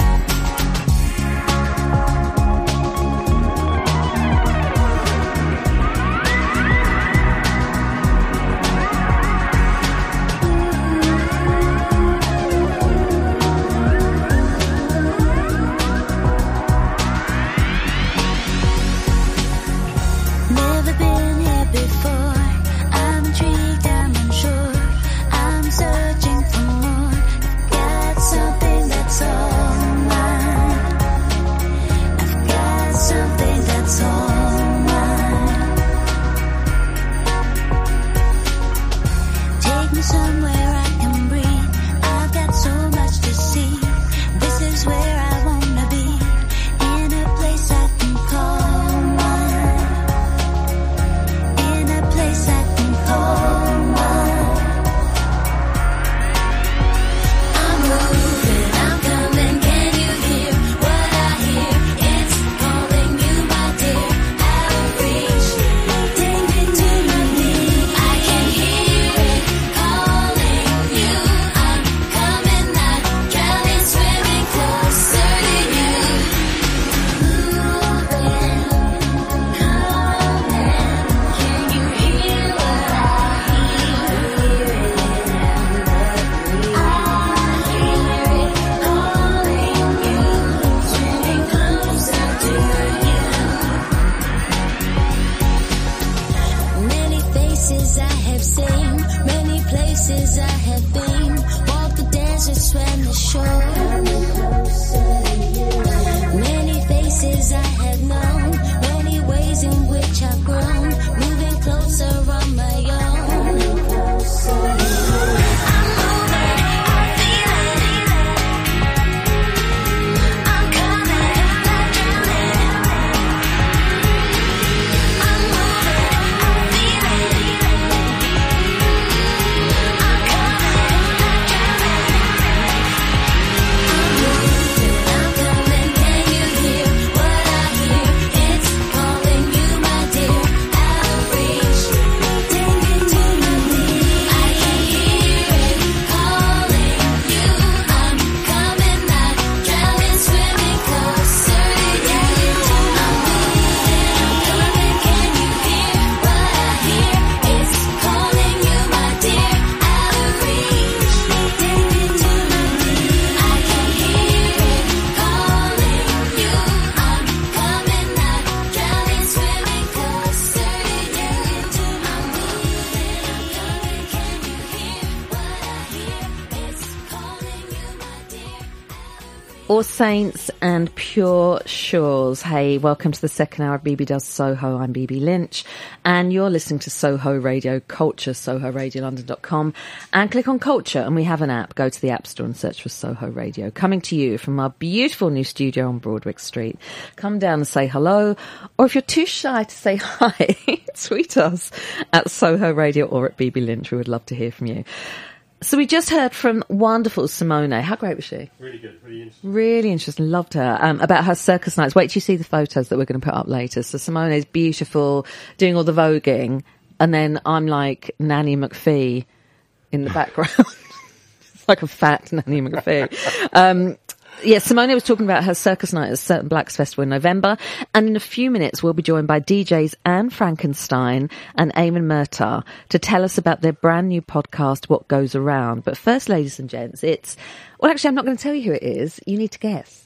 Never been here before. I'm intrigued, I'm unsure. I'm searching for more. I've got something that's all mine. I've got something that's all mine. Take me somewhere I can breathe. I've got so much to see. This is where I wanna be. In a place I can call mine. In a place I can call mine. I'm moving, I'm coming. Can you hear what I hear? It's calling you, my dear. Out of reach, take me to my knee. I can hear it calling you. I'm coming, not drowning, swimming closer to you. Moving, coming. Can you hear what I hear? I hear it calling you, swimming closer to you. Many faces I have seen, many places I have been. Walked the desert, swam the shore. Many faces I have known, many ways in which I've grown. Moving closer on my own. I'm moving, I'm feeling it. I'm coming, not drowning. I'm moving, I'm feeling it. I'm coming, not drowning. I'm moving, I'm coming. Can you hear what I hear? All Saints and Pure Shores. Hey, welcome to the second hour of BB Does Soho. I'm BB Lynch, and you're listening to Soho Radio Culture, sohoradiolondon.com, and click on Culture, and we have an app. Go to the App Store and search for Soho Radio. Coming to you from our beautiful new studio on Broadwick Street. Come down and say hello, or if you're too shy to say hi, tweet us at Soho Radio or at BB Lynch. We would love to hear from you. So we just heard from wonderful Simone. How great was she? Really good, really interesting. Really interesting. Loved her. About her circus nights. Wait till you see the photos that we're going to put up later. So Simone is beautiful, doing all the voguing, and then I'm like Nanny McPhee in the background. It's like a fat Nanny McPhee. Yeah, Simone was talking about her circus night at Certain Blacks Festival in November, and in a few minutes we'll be joined by DJs Anne Frankenstein and Eamon Murtagh to tell us about their brand new podcast, What Goes Around. But first, ladies and gents, well, actually, I'm not going to tell you who it is. You need to guess.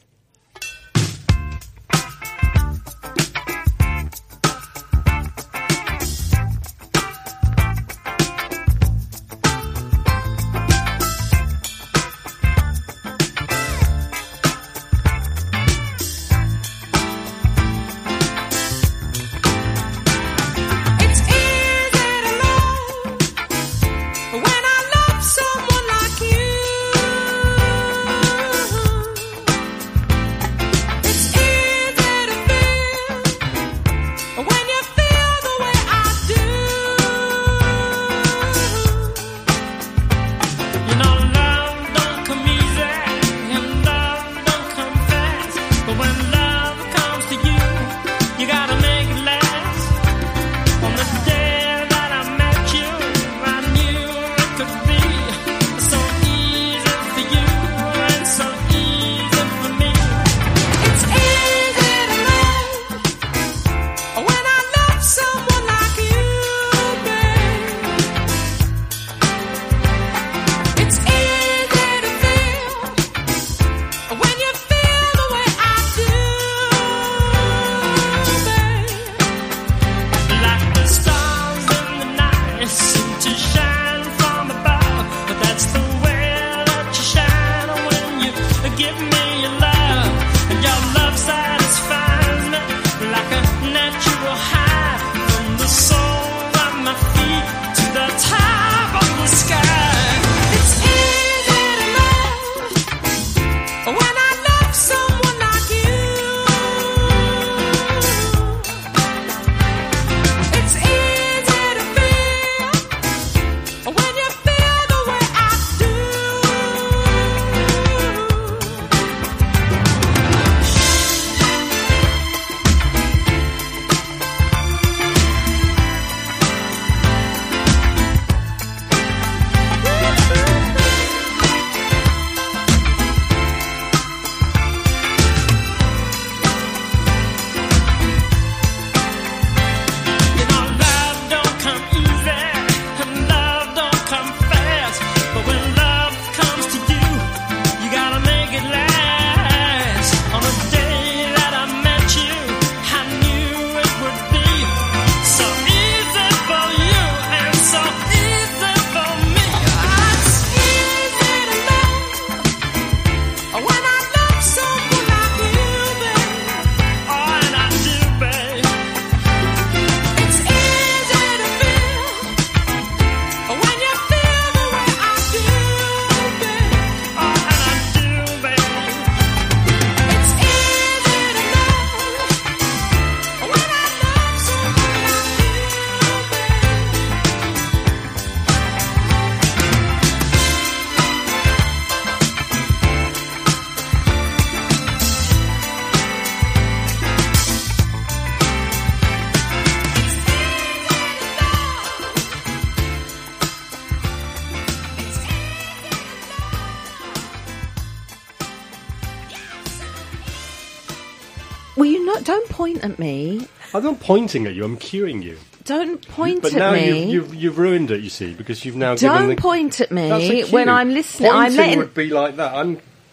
Don't point at me. I'm not pointing at you. I'm cueing you. Don't point but at now me. You've ruined it. You see, because you've now given Don't the... point at That's a me cue. when I'm listening. Pointing I'm letting. would be like that.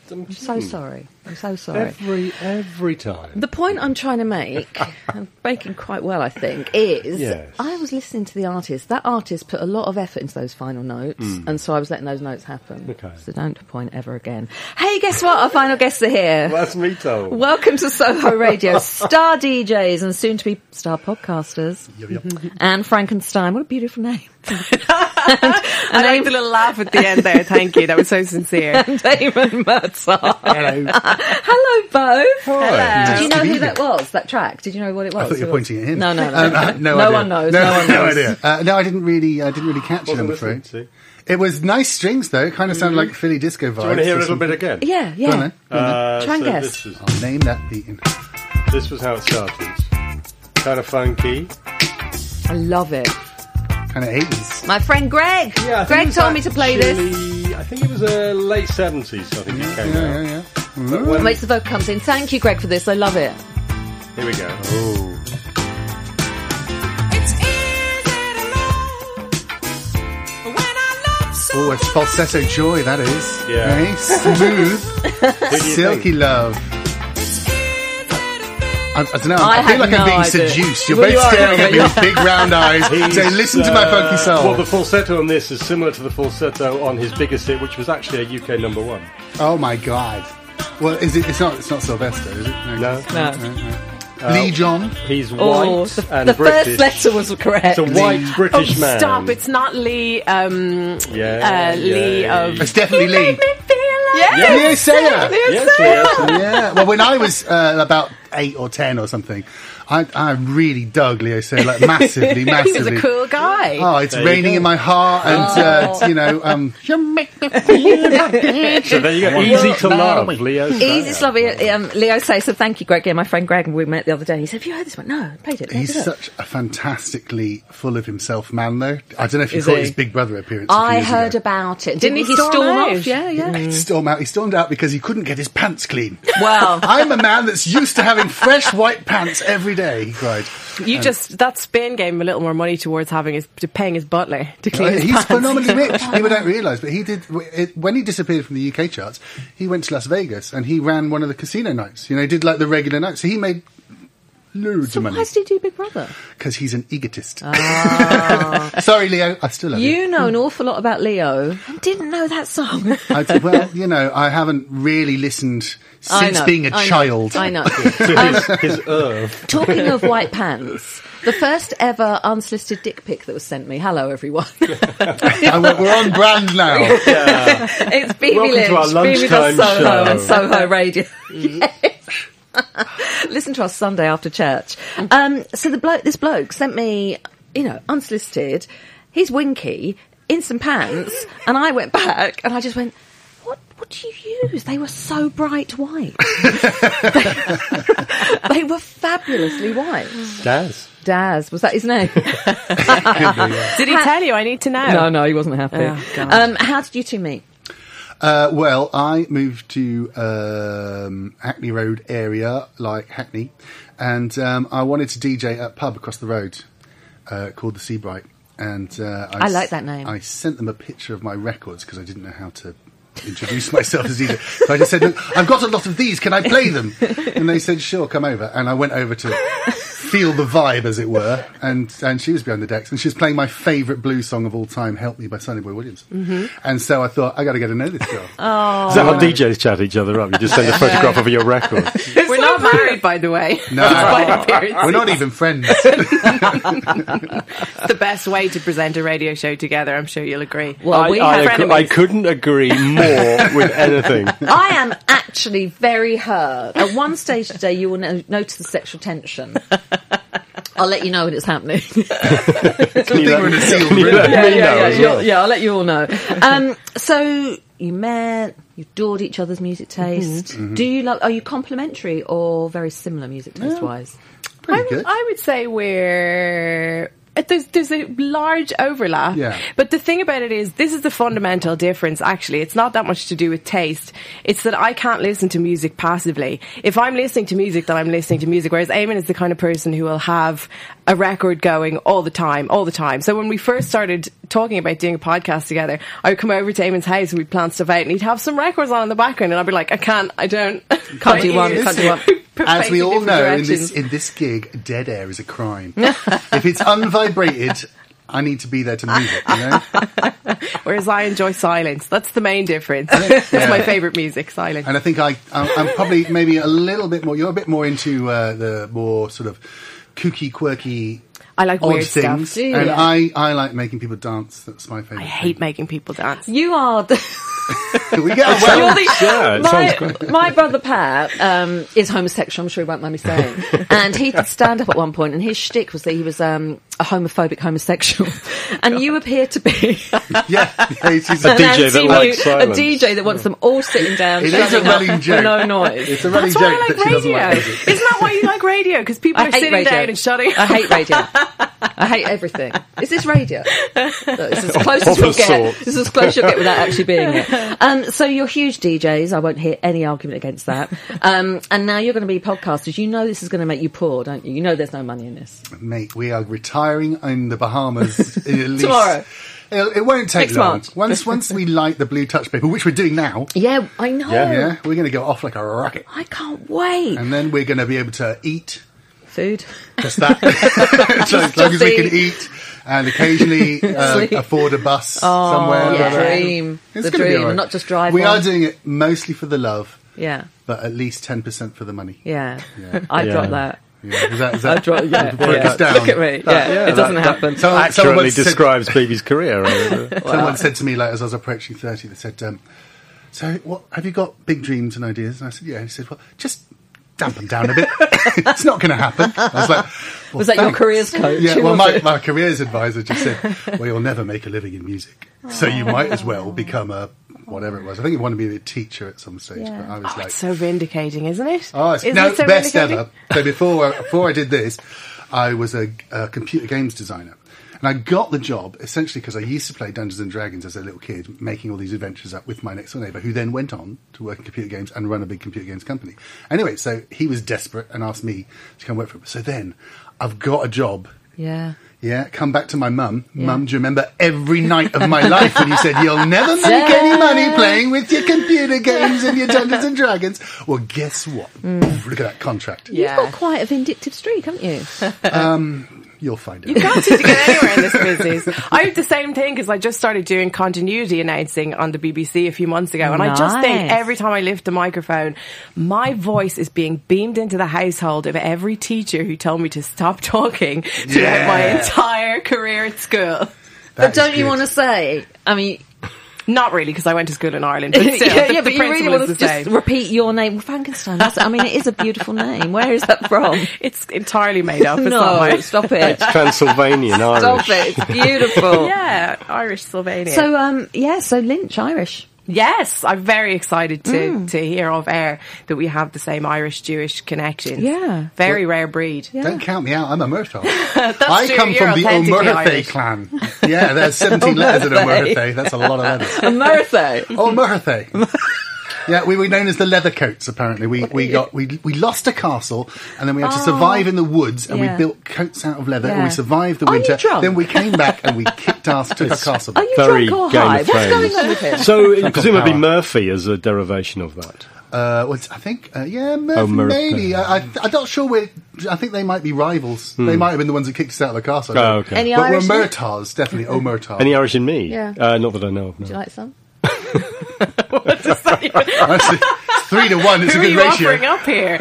I'm so sorry. I'm so sorry. Every time. The point I'm trying to make, and making quite well, I think, is Yes. I was listening to the artist. That artist put a lot of effort into those final notes, and so I was letting those notes happen. Okay. So don't point ever again. Hey, guess what? Our final guests are here. Well, that's me told. Welcome to Soho Radio, star DJs and soon-to-be star podcasters. And Frankenstein. What a beautiful name. I liked the little laugh at the end there. Thank you. That was so sincere. And Damon Murtaugh. Hello. Hello, both. Hi. Did you know Nice to who be that was, that track? Did you know what it was? I thought you were pointing at him. No. No No idea. one knows. No, No one no knows. idea. No, I didn't really catch it, I'm Wasn't afraid. listening to. It was nice strings, though. It kind of sounded like Philly disco vibes. Do you want to hear a little bit again? Yeah, Go on yeah. then. Try and so guess. I'll name that beating. This was how it started. Kind of funky. I love it. Kind of 80s. My friend Greg. Yeah, I think it Greg was told me to play this. actually- I think it was late 70s, I think it came out. Yeah. But when- Wait till the vocal comes in. Thank you, Greg, for this. I love it. Here we go. Oh. Oh, it's falsetto joy, that is. Yeah. Eh? Smooth, Who do you silky think? love. I don't know. I I feel had like no I'm being idea. seduced. You're Well, you both are, staring at me yeah. with big round eyes, saying, listen to my funky soul. Well, the falsetto on this is similar to the falsetto on his biggest hit, which was actually a UK number one. Oh my God. Well, is it? It's not Sylvester, is it? No. Lee John. He's white Oh, and the British. first letter was correct. It's a white British Oh, man. stop. It's not Lee, Lee of... It's definitely Lee. Yeah. Leo Sayer. Yes, yes. Yeah. Well, when I was about 8 or 10 or something, I really dug Leo Sayer, like massively. He was a cool guy. Oh, it's There you raining go. in my heart, and you make me feel So there you go. Easy to love, Leo. Easy to love. Leo says, so thank you, Greg. Yeah, my friend Greg, we met the other day. He said, have you heard this one? No, I played it. He's Look. such a fantastically full of himself man, though. I don't know if you Is caught he? his Big Brother appearance. a few I years heard ago. about it. Didn't he storm storm out? off? Yeah, yeah. He stormed out because he couldn't get his pants clean. Well, I'm a man that's used to having fresh white pants every day, he cried. That Spain gave him a little more money towards paying his butler to clean his He's pants. phenomenally rich. People don't realise, but he did. When he disappeared from the UK charts, he went to Las Vegas and he ran one of the casino nights. You know, he did like the regular nights. So he made loads so of why money did he do Big Brother? because he's an egotist. Sorry, Leo, I still love you. You know an awful lot about Leo. I didn't know that song. Well, you know, I haven't really listened I since know, being a I know, child. I know. To his Irv. Talking of white pants, the first ever unsolicited dick pic that was sent me. Hello, everyone. We're on brand now. It's Phoebe Welcome Lynch. to our Phoebe does lunchtime Soho show. on Soho Radio. Yes. Listen to us Sunday after church. So this bloke sent me, unsolicited, his winky in some pants, and I went back and I just went, what do you use? They were so bright white. They were fabulously white. Daz, was that his name? Did he tell you? I need to know. No, he wasn't happy. Oh, God. How did you two meet? Well, I moved to Hackney Road area, like Hackney, and I wanted to DJ at a pub across the road called the Seabright. And I like that name. I sent them a picture of my records because I didn't know how to introduce myself as DJ. So I just said, "Look, I've got a lot of these. Can I play them?" And they said, "Sure, come over." And I went over to feel the vibe, as it were. And she was behind the decks, and she was playing my favourite blues song of all time, "Help Me" by Sonny Boy Williams. Mm-hmm. And so I thought, I got to get to know this girl. Is that how DJs chat each other up? You just send a photograph of your record. We're not married, by the way. No, Despite appearances. we're not even friends. It's the best way to present a radio show together. I'm sure you'll agree. Well, we have frenemies. I couldn't agree more with anything. I am actually very hurt. At one stage today, you will notice the sexual tension. I'll let you know when it's happening. We're in a sealed Can you room. let me know as well? Yeah, I'll let you all know. So you met, you adored each other's music taste. Mm-hmm. Do you are you complementary or very similar music taste wise? Pretty good. I would say we're there's a large overlap. Yeah. But the thing about it is, this is the fundamental difference, actually. It's not that much to do with taste. It's that I can't listen to music passively. If I'm listening to music, then I'm listening to music, whereas Eamon is the kind of person who will have a record going all the time. So when we first started talking about doing a podcast together, I would come over to Eamon's house and we'd plan stuff out, and he'd have some records on in the background, and I'd be like, can't do one. As we all Different know, directions. in this gig, dead air is a crime. If it's unvibrated, I need to be there to move it, you know? Whereas I enjoy silence. That's the main difference. That's my favourite music, silence. And I think I'm probably maybe a little bit more, you're a bit more into the more sort of kooky, quirky, I like odd weird things. stuff. And I like making people dance. That's my favourite I hate making people dance. You are. We get You're well. the- it sounds great. my brother Pat is homosexual. I'm sure he won't mind me saying. And he did stand up at one point, and his shtick was that he was a homophobic homosexual. And you appear to be Yeah, he's A DJ that likes a silence. DJ that wants them all sitting down. It is a shutting up running for joke. No noise. It's a running That's why joke I that like she doesn't radio. like music. Isn't that why you like radio? Because people I are hate sitting radio. down and shutting up. I hate radio. I hate everything. Is this radio? Look, this is as close as Of a you'll get. sort. This is as close you'll get without actually being it. So you're huge DJs. I won't hear any argument against that. And now you're going to be podcasters. You know this is going to make you poor, don't you? You know there's no money in this. Mate, we are retiring in the Bahamas at least. Tomorrow. It won't take Next long. March. Once we light the blue touch paper, which we're doing now, Yeah, I know. yeah, we're going to go off like a rocket. I can't wait. And then we're going to be able to eat Food. just that. So as long as we can eat. eat and occasionally Sleep. afford a bus somewhere. Yeah, or other. dream. It's The gonna be dream, all right. and not just drive We one. are doing it mostly for the love, Yeah, but at least 10% for the money. yeah. Yeah. I'd Yeah. drop that. Yeah. Is that, I'd drop, yeah. break yeah. us down? Look at me. Yeah, it doesn't happen. Someone Accurately once said- describes Baby's career. Someone said to me, like, as I was approaching 30, they said, so what, have you got big dreams and ideas? And I said, yeah. He said, well, just damp them down a bit. It's not going to happen. I was like, well, Was that your thanks. careers coach? Yeah, Who well, was it? my careers advisor just said, well, you'll never make a living in music. So you might as well become a, whatever it was. I think he wanted to be a teacher at some stage, Yeah. but I was Oh, like, it's so vindicating, isn't it? oh, it's Isn't no, it so best vindicating? ever. So before I did this, I was a computer games designer. And I got the job essentially because I used to play Dungeons and Dragons as a little kid, making all these adventures up with my next door neighbour, who then went on to work in computer games and run a big computer games company. Anyway, so he was desperate and asked me to come work for him. So then I've got a job. Yeah. Yeah, come back to my mum. Mum, do you remember every night of my life when you said you'll never make any money playing with your computer games and your Dungeons and Dragons? Well, guess what? Poof, look at that contract. You've got quite a vindictive streak, haven't you? You'll find out. You can't seem to get anywhere in this business. I have the same thing because I just started doing continuity announcing on the BBC a few months ago, and I just think Nice. every time I lift the microphone, my voice is being beamed into the household of every teacher who told me to stop talking throughout my entire career at school. But don't you want to say? I mean, Not really, because I went to school in Ireland. But still, the but you really principle want is to the just same. repeat your name, Frankenstein. I mean, it is a beautiful name. Where is that from? It's entirely made up. It's not No, mine. stop it. Transylvanian Irish. Stop it. It's beautiful. Yeah, Irish Sylvania. So Lynch, Irish. Yes, I'm very excited to hear off air that we have the same Irish-Jewish connection. Yeah. Very rare breed. Don't count me out. I'm a Murtaugh. That's I true, come you're from the authentically O'Murthay Irish. clan. Yeah, there's 17 letters in O'Murthay. That's a lot of letters. A Murthay. O'Murthay. Yeah, we were known as the Leathercoats. Apparently, we lost a castle, and then we had to survive in the woods, and Yeah. we built coats out of leather, and Yeah. we survived the Are you winter. drunk? Then we came back and we kicked ass, took our castle Are back. you Very drunk or Game high? of What's Thrones. going on with him? So presumably power. Murphy is a derivation of that. I think, Murphy, Murphy. maybe. I'm not sure. I think they might be rivals. They might have been the ones that kicked us out of the castle. Oh, okay. Any But Irish in we're it? Murtaughs, definitely. O'Murtaugh. Any Irish in me? Yeah. Not that I know of. No. Do you like some? Actually, it's 3-1. It's Who a are good you ratio. offering up here?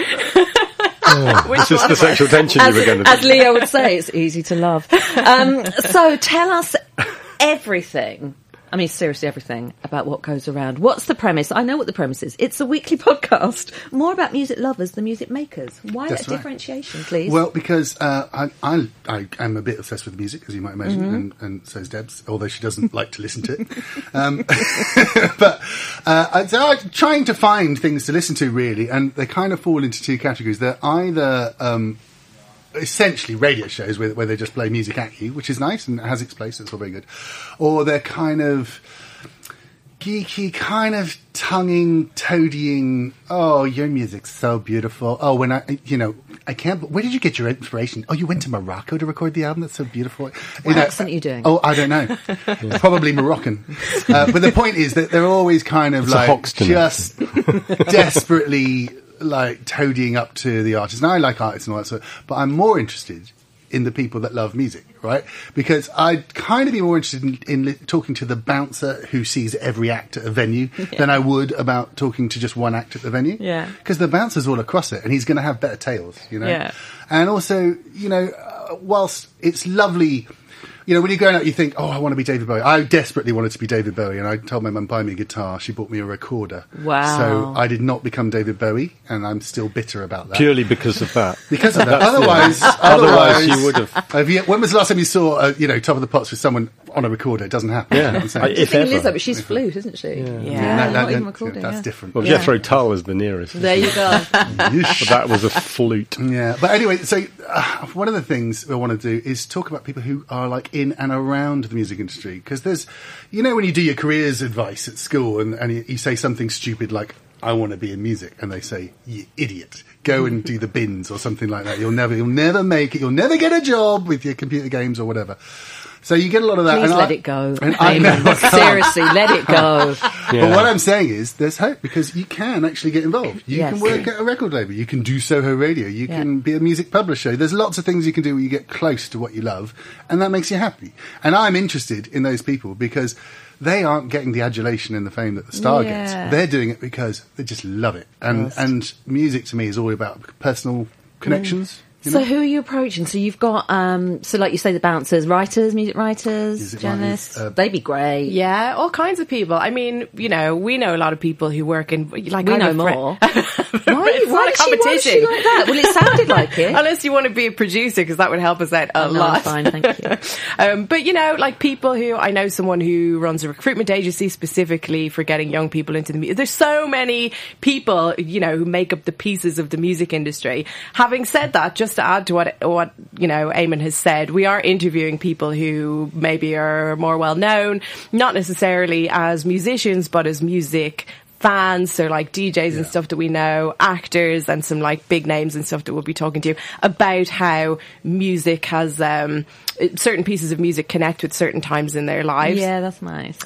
It's just the sexual tension you were going to As Leo would say, it's easy to love. So tell us everything. I mean, seriously, everything about what goes around. What's the premise? I know what the premise is. It's a weekly podcast, more about music lovers than music makers. Why That's that right. differentiation, please? Well, because I am a bit obsessed with music, as you might imagine, and so is Debs, although she doesn't like to listen to it. But so I'm trying to find things to listen to, really, and they kind of fall into two categories. They're either essentially radio shows where they just play music at you, which is nice and has its place. It's all very good. Or they're kind of geeky, kind of tonguing, toadying. Oh, your music's so beautiful. Oh, when I can't. Where did you get your inspiration? Oh, you went to Morocco to record the album. That's so beautiful. What accent are you doing? Oh, I don't know. Probably Moroccan. But the point is that they're always kind of It's a like Hoxton. just desperately like toadying up to the artist. And I like artists and all that sort. But I'm more interested in the people that love music, right? Because I'd kind of be more interested in talking to the bouncer who sees every act at a venue than I would about talking to just one act at the venue. Yeah. Because the bouncer's all across it and he's going to have better tales, you know? Yeah. And also, you know, whilst it's lovely, you know, when you're going out, you think, oh, I want to be David Bowie. I desperately wanted to be David Bowie, and I told my mum, buy me a guitar. She bought me a recorder. Wow. So I did not become David Bowie, and I'm still bitter about that. Purely because of that. Because of that. Otherwise, you would have. when was the last time you saw, Top of the Pops with someone on a recorder? It doesn't happen. Yeah. You know what I'm saying? If The thing ever. is, though, but she's flute, isn't she? Yeah. not even recording. That's yeah. different. Well, Jethro Tull is the nearest. There you go. Yeesh. But that was a flute. Yeah, but anyway, so one of the things I want to do is talk about people who are like in and around the music industry, because there's, you know, when you do your careers advice at school and you say something stupid like, I want to be in music, and they say, you idiot, go and do the bins or something like that. You'll never make it. You'll never get a job with your computer games or whatever. So you get a lot of that. Please and let it go. and I know, Amen. Seriously, let it go. But what I'm saying is there's hope, because you can actually get involved. You Yes. can work at a record label. You can do Soho Radio. You can be a music publisher. There's lots of things you can do where you get close to what you love, and that makes you happy. And I'm interested in those people because they aren't getting the adulation and the fame that the star gets. They're doing it because they just love it. And music to me is all about personal connections. You know? So who are you approaching? So you've got, so like you say, the bouncers, writers, music Is writers, it journalists. writers? They'd be great. Yeah, all kinds of people. I mean, you know, we know a lot of people who work in, like, We I'm know a more. It's Why not a why is she competition. like that? Well, it sounded like it. Unless you want to be a producer, because that would help us out a No, lot. I'm fine, thank you. But, you know, like people who, I know someone who runs a recruitment agency specifically for getting young people into the music. There's so many people, you know, who make up the pieces of the music industry. Having said that, just to add to what you know, Eamon has said, we are interviewing people who maybe are more well known, not necessarily as musicians, but as music fans, so like DJs and stuff that we know, actors and some like big names and stuff that we'll be talking to about how music has certain pieces of music connect with certain times in their lives. Yeah, that's nice.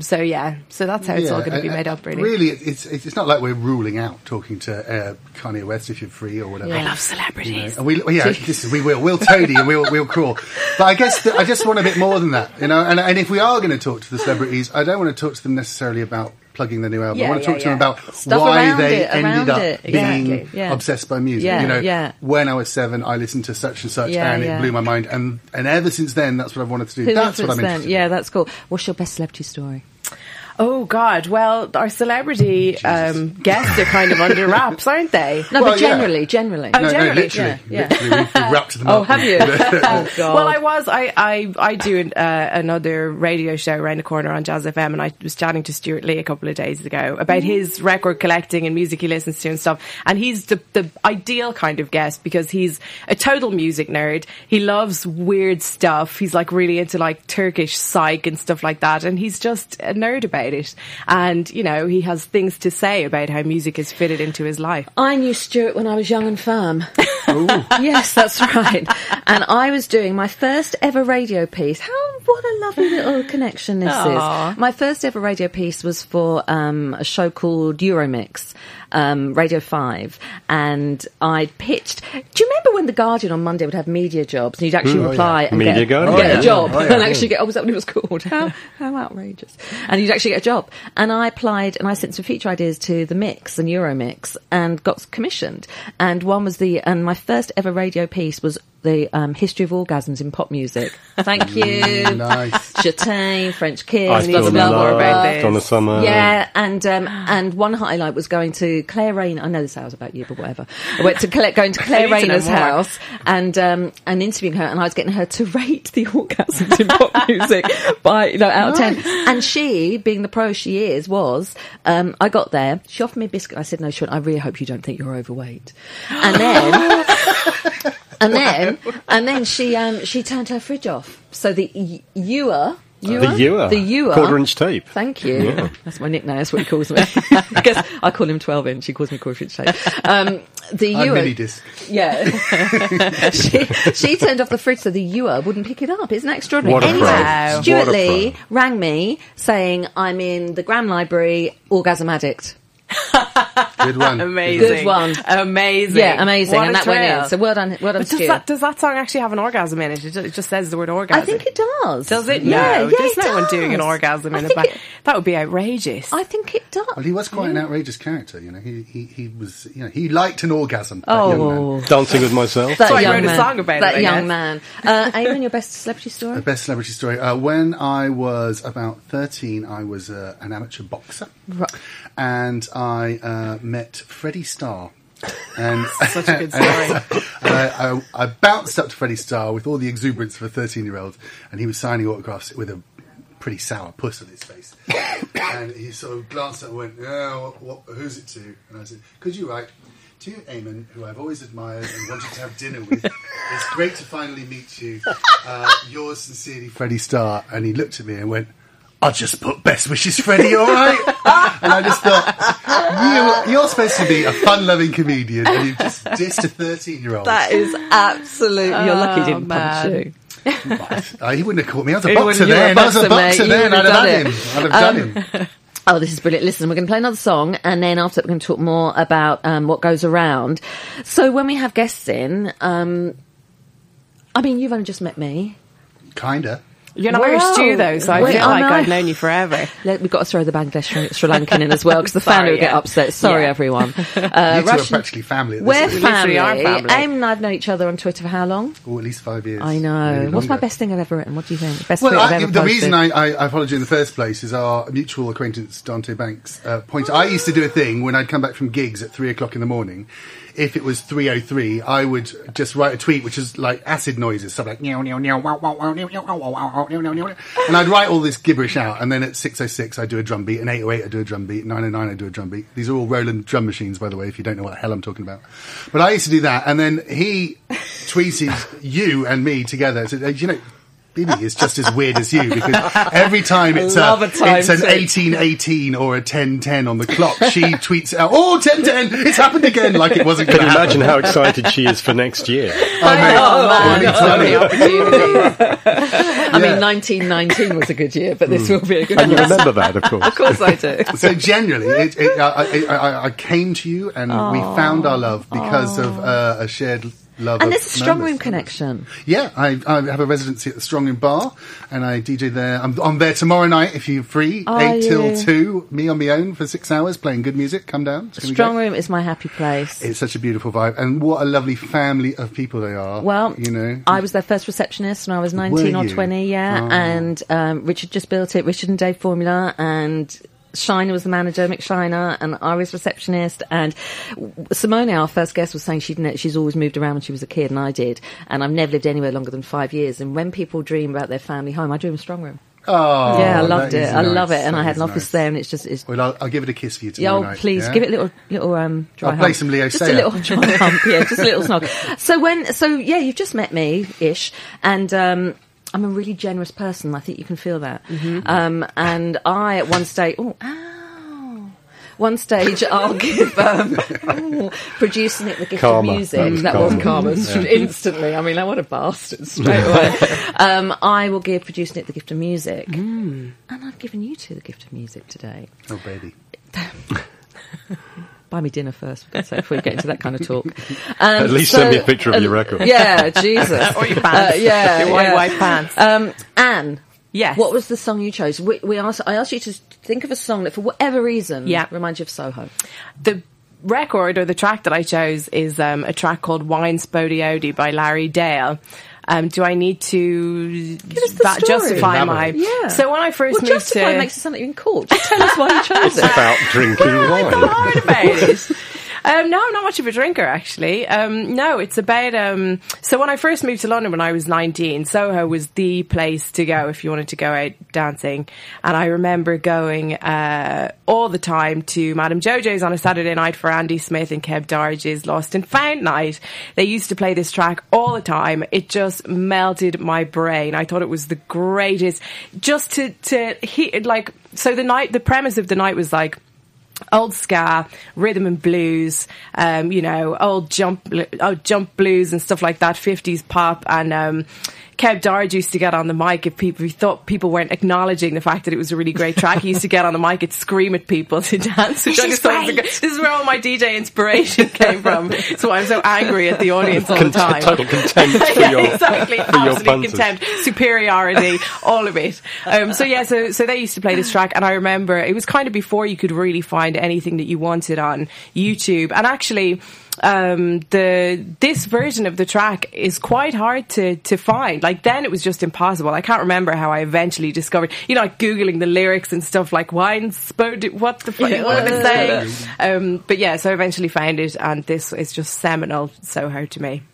So that's how it's all going to be made up, really. Really, it's not like we're ruling out talking to Kanye West if you're free or whatever. I love celebrities. And we will toady and we'll crawl. But I guess I just want a bit more than that, you know. And if we are going to talk to the celebrities, I don't want to talk to them necessarily about plugging their new album. I want to talk to them about Stuff why around they it, ended around up it. being Exactly. Yeah. obsessed by music. Yeah, You know, yeah. when I was 7, I listened to such and such, Yeah, and yeah. it blew my mind. And ever since then, that's what I've wanted to do. Who That's what I'm influenced them? interested Yeah, in. that's cool. What's your best celebrity story? Oh God! Well, our celebrity guests are kind of under wraps, aren't they? No, Well, but yeah. generally. Oh, No, generally, literally. yeah. Literally, we've wrapped them Oh, up. have you? Oh, God. Well, I do another radio show around the corner on Jazz FM, and I was chatting to Stuart Lee a couple of days ago about his record collecting and music he listens to and stuff. And he's the ideal kind of guest because he's a total music nerd. He loves weird stuff. He's like really into like Turkish psych and stuff like that. And he's just a nerd about it. And, you know, he has things to say about how music has fitted into his life. I knew Stuart when I was young and firm. Yes, that's right. And I was doing my first ever radio piece. What a lovely little connection this Aw. is. My first ever radio piece was for a show called Euromix, Radio 5. And I pitched... Do you remember when The Guardian on Monday would have media jobs and you'd actually reply and Media get, Guardian. get Oh, a yeah. job Oh, yeah. and actually get... Oh, was that what it was called? How outrageous. And you'd actually get a job. And I applied and I sent some feature ideas to The Mix and Euromix and got commissioned. And one was and my first ever radio piece was the history of orgasms in pop music. Thank you. Nice. Châtain, French Kiss, I blah, blah, Feel blah, blah, Love, blah. Donna Summer. Yeah, and one highlight was going to Claire Rayner. I know this house about you, but whatever. I went to going to Claire I need to know Rayner's more. house and interviewing her, and I was getting her to rate the orgasms in pop music by out of 10. And she, being the pro she is, I got there. She offered me a biscuit. I said, "No, Sean, I really hope you don't think you're overweight." And then. And then she turned her fridge off. So the ewer. The ewer. Quarter-inch tape. Thank you. Yeah. That's my nickname. That's what he calls me. I guess I call him 12-inch. He calls me quarter-inch tape. The ewer. mini disc. Yeah. she turned off the fridge so the ewer wouldn't pick it up. Isn't that extraordinary? What a Anyway, pro. Stuart What a Lee pro. rang me saying I'm in the Graham Library, orgasm addict. Good one. Amazing. Good one. Amazing. Yeah, amazing. What And a that went thrill. in. So well done, But Stu. does that song actually have an orgasm in it? It just says the word orgasm. I think it does. Does it? Yeah, No. yeah, There's it no one doing an does. orgasm I in a think band. it- That would be outrageous. I think it does. Well, he was quite an outrageous character, you know. He was, you know, he liked an orgasm. That young man. Oh, Dancing with myself. that why I young wrote a man. song about that it, I young guess. man. Eamon, your best celebrity The story? best celebrity story. When I was about 13, I was an amateur boxer, Right. and I met Freddie Starr. And Such a good story. I bounced up to Freddie Starr with all the exuberance of a 13-year-old, and he was signing autographs with a pretty sour puss on his face. And he sort of glanced at me and went, "Oh, who's it to?" And I said, "Could you write to Eamon, who I've always admired and wanted to have dinner with. It's great to finally meet you. Yours sincerely, Freddie Starr." And he looked at me and went, "I'll just put best wishes, Freddie, all right?" And I just thought, you're supposed to be a fun-loving comedian, and you've just dissed a 13-year-old. That is absolute. You're lucky he didn't man. punch you. He wouldn't have caught me. I was a He boxer wouldn't- you were a then. I was a boxer, mate. boxer You then. would I'd have have done had it. him. I'd have done him. Oh, this is brilliant. Listen, we're going to play another song, and then after that we're going to talk more about what goes around. So when we have guests in, I mean, you've only just met me. Kinda. You're not wearing Wow. stew though, so I Wait, feel I like know. I've known you forever. We've got to throw the Bangladesh Sri Lankan in as well, because the Sorry, family will get yeah. upset. Sorry, Yeah. everyone. You two are Russian- practically family at this We're stage. family. literally are family. Aim and I've known each other on Twitter for how long? Or at least 5 years. I know. Maybe What's my longer. best thing I've ever written? What do you think? Best Well, tweet I've ever the posted? reason I followed you in the first place is our mutual acquaintance Dante Banks pointed. I used to do a thing when I'd come back from gigs at 3 o'clock in the morning. If it was 3:03, I would just write a tweet which is like acid noises, stuff like meow meow meow wow wow wow meow meow wow wow meow meow meow, and I'd write all this gibberish out. And then at 6:06, I do a drum beat. And 8:08, I do a drum beat. 9:09, I do a drum beat. These are all Roland drum machines, by the way, if you don't know what the hell I'm talking about. But I used to do that, and then he tweeted you and me together. Said, "You know, Bibi is just as weird as you, because every time it's love a time it's an tweet. 18:18 or a 10:10 on the clock, she tweets out, 'Oh, 10:10, it's happened again,' like it wasn't going Can to you happen." imagine how excited she is for next year? man. Let me tell you. I mean, 1919 was a good year, but this will be a good And you one. remember that, of course. Of course I do. So generally, I came to you and we found our love because of a shared love. And of there's a strong room numbers. connection. Yeah, I have a residency at the Strong Room Bar, and I DJ there. I'm there tomorrow night if you're free, Are 8 till you? 2, me on my own for 6 hours playing good music. Come down. It's gonna be Strong great. room is my happy place. It's such a beautiful vibe, and what a lovely family of people they are. Well, you know, I was their first receptionist when I was 19 Were or you? 20, yeah. Oh. And Richard just built it, Richard and Dave Formula, and Shiner was the manager, Mick Shiner, and I was receptionist. And Simone, our first guest, was saying she's always moved around when she was a kid, and I did. And I've never lived anywhere longer than 5 years. And when people dream about their family home, I dream of Strong Room. oh, Yeah, I that loved it. is I love nice. it. And That I had is an office nice. there, and it's Well, I'll give it a kiss for you yeah, tomorrow oh, night. please yeah? give it a little dry I'll play hump. some Leo Just Sayer. a little dry hump, yeah, just a little snog. So yeah, you've just met me ish, and I'm a really generous person. I think you can feel that. And I at one stage, I'll give producing it the gift Karma. of music. That was That was karma. karma instantly. I mean, what a bastard straight away. I will give producing it the gift of music, and I've given you two the gift of music today. Oh, baby. Buy me dinner first, for God's sake, before we get into that kind of talk. At least send me a picture of your record. Yeah, Jesus. Or your pants. Yeah, Your white, yeah. white pants. Anne, Yes. what was the song you chose? I asked you to think of a song that, for whatever reason, Yeah. reminds you of Soho. The record or the track that I chose is a track called Wine Spodiodi by Larry Dale. Do I need to us the story. justify Elaborate. my... Yeah. So when I first Well, moved justify to... makes it sound like you're in court. Just tell us why you chose it. About drinking I wine. thought hard about it. No, not much of a drinker, actually. No, it's about... so when I first moved to London when I was 19, Soho was the place to go if you wanted to go out dancing. And I remember going all the time to Madame Jojo's on a Saturday night for Andy Smith and Kev Darge's Lost and Found night. They used to play this track all the time. It just melted my brain. I thought it was the greatest. Just to hear, like... So the premise of the night was like... old ska, rhythm and blues, old jump blues and stuff like that, 50s pop, and Kev Darge used to get on the mic if he thought people weren't acknowledging the fact that it was a really great track. He used to get on the mic and scream at people to dance. Which this is where all my DJ inspiration came from. So I'm so angry at the audience all the time. Total contempt for exactly. for your Absolute punters. contempt, superiority, all of it. So they used to play this track, and I remember it was kind of before you could really find anything that you wanted on YouTube. And actually, this version of the track is quite hard to find. Like then it was just impossible. I can't remember how I eventually discovered, like Googling the lyrics and stuff like wine spode, what the fuck, what am I saying? But yeah, so I eventually found it, and this is just seminal Soho to me.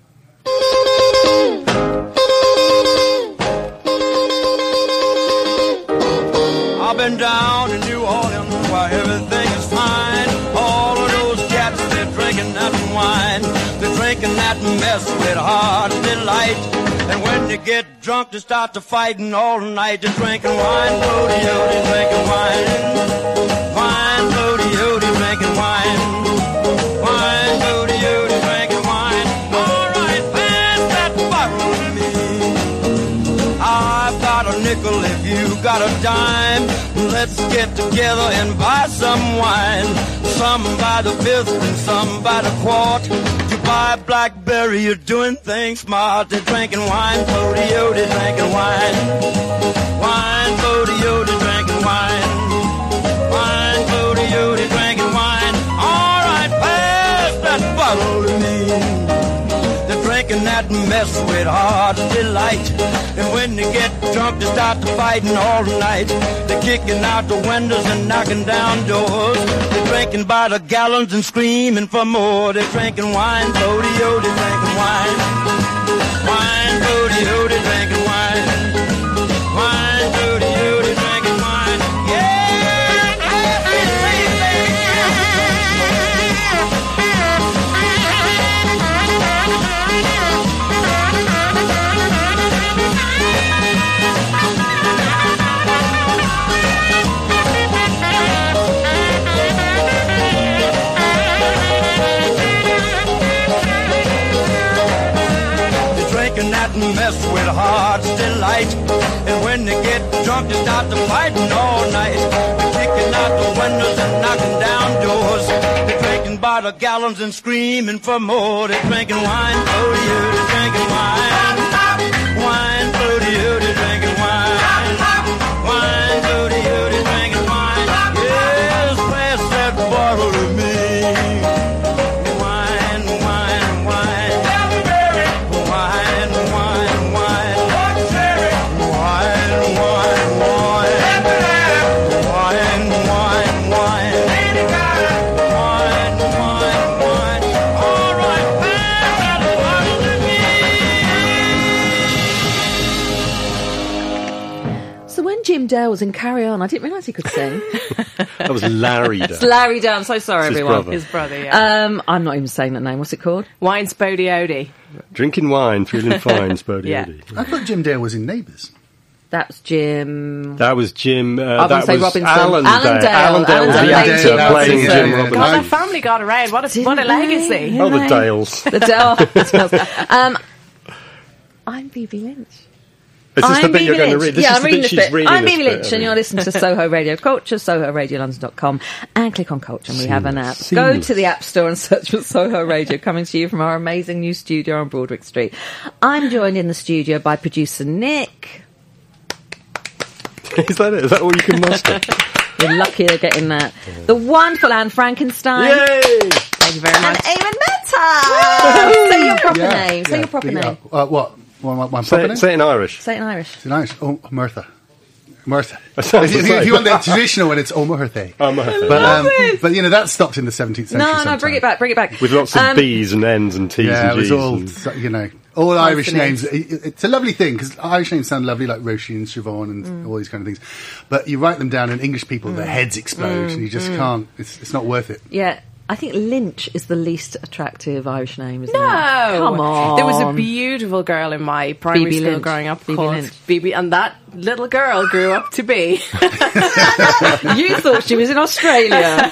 I've been down in New Orleans where everything is fine. All of those cats, they're drinking that wine. They're drinking that mess with heart delight. And when they get drunk, they start to fighting all night. They're drinking wine, floaty-o, they're drinking wine. Wine, floaty-o, they're drinking wine. Wine, floaty-o, they're drinking wine. All right, pass that bottle to me. I've got a nickel if you got a dime. Let's get together and buy some wine. Some by the fifth and some by the quart. You buy blackberry, you're doing things smart. They're drinking wine, floaty-o, they're drinking wine. Wine, floaty-o, they're drinking wine. Wine, floaty-o, they're drinking wine. All right, pass that bottle to me. They're drinking that mess with heart delight. And when they get drunk, they start to fighting all night. They're kicking out the windows and knocking down doors. They're drinking by the gallons and screaming for more. They're drinking wine, floaty-o, they're drinking wine. Wine, floaty-o, they're drinking wine. Wine, floaty-o, they're drinking wine. Yeah! Mess with heart's delight. And when they get drunk, they start to fighting all night. They're kicking out the windows and knocking down doors. They're drinking by the gallons and screaming for more. They're drinking wine, floaty-o, they're drinking wine. Wine, floaty-o, they're drinking wine. Wine, floaty-o, they're drinking wine. Yes, pass that bottle to me. Jim Dale was in Carry On. I didn't realise he could sing. That was Larry Dale. It's Larry Dale. I'm so sorry, It's his everyone. brother. His brother, yeah. I'm not even saying that name. What's it called? Wine Spodiodi. Drinking wine, feeling fine, Spodiodi. Yeah. I thought Jim Dale was in Neighbours. That's Jim. That was Jim. I was that say was Robinson. Alan Dale. Alan Dale was playing the Jim actor playing Robinson. Jim Yeah. Robinson. God, that family got around. What a legacy. Oh, the Dales. The Dale. I'm Bibi Lynch. Is this the I'm bit you're Bibi going to Lynch. read? This Yeah, is I'm the reading bit this she's bit. reading I'm this Bibi bit, Lynch, and you're listening to Soho Radio Culture, sohoradiolondon.com, and click on Culture, and we have an app. Seamless. Go to the App Store and search for Soho Radio, coming to you from our amazing new studio on Broadwick Street. I'm joined in the studio by producer Nick. Is that it? Is that all you can muster? You're lucky they're getting that. The wonderful Anne Frankenstein. Yay! Thank you very And much. Eamon Meta! Say your proper name. Say your proper name. What? My Say proper name? it in Irish. Say it in Irish. It's nice. Oh, Mirtha. Martha. sounds the If same. you want the traditional one, it's O'Murthy. But you know, that stopped in the 17th century. No, bring it back. With lots of B's and N's and T's Yeah, and it G's. was all, and- you know, all Irish names. Consonants. It's a lovely thing because Irish names sound lovely, like Roisin and Siobhan and all these kind of things. But you write them down, and English people, their heads explode, and you just can't. It's not worth it. Yeah. I think Lynch is the least attractive Irish name, isn't it? No, Come on. There was a beautiful girl in my primary Phoebe school Lynch. growing up Phoebe called Lynch. Phoebe, and that little girl grew up to be. You thought she was in Australia.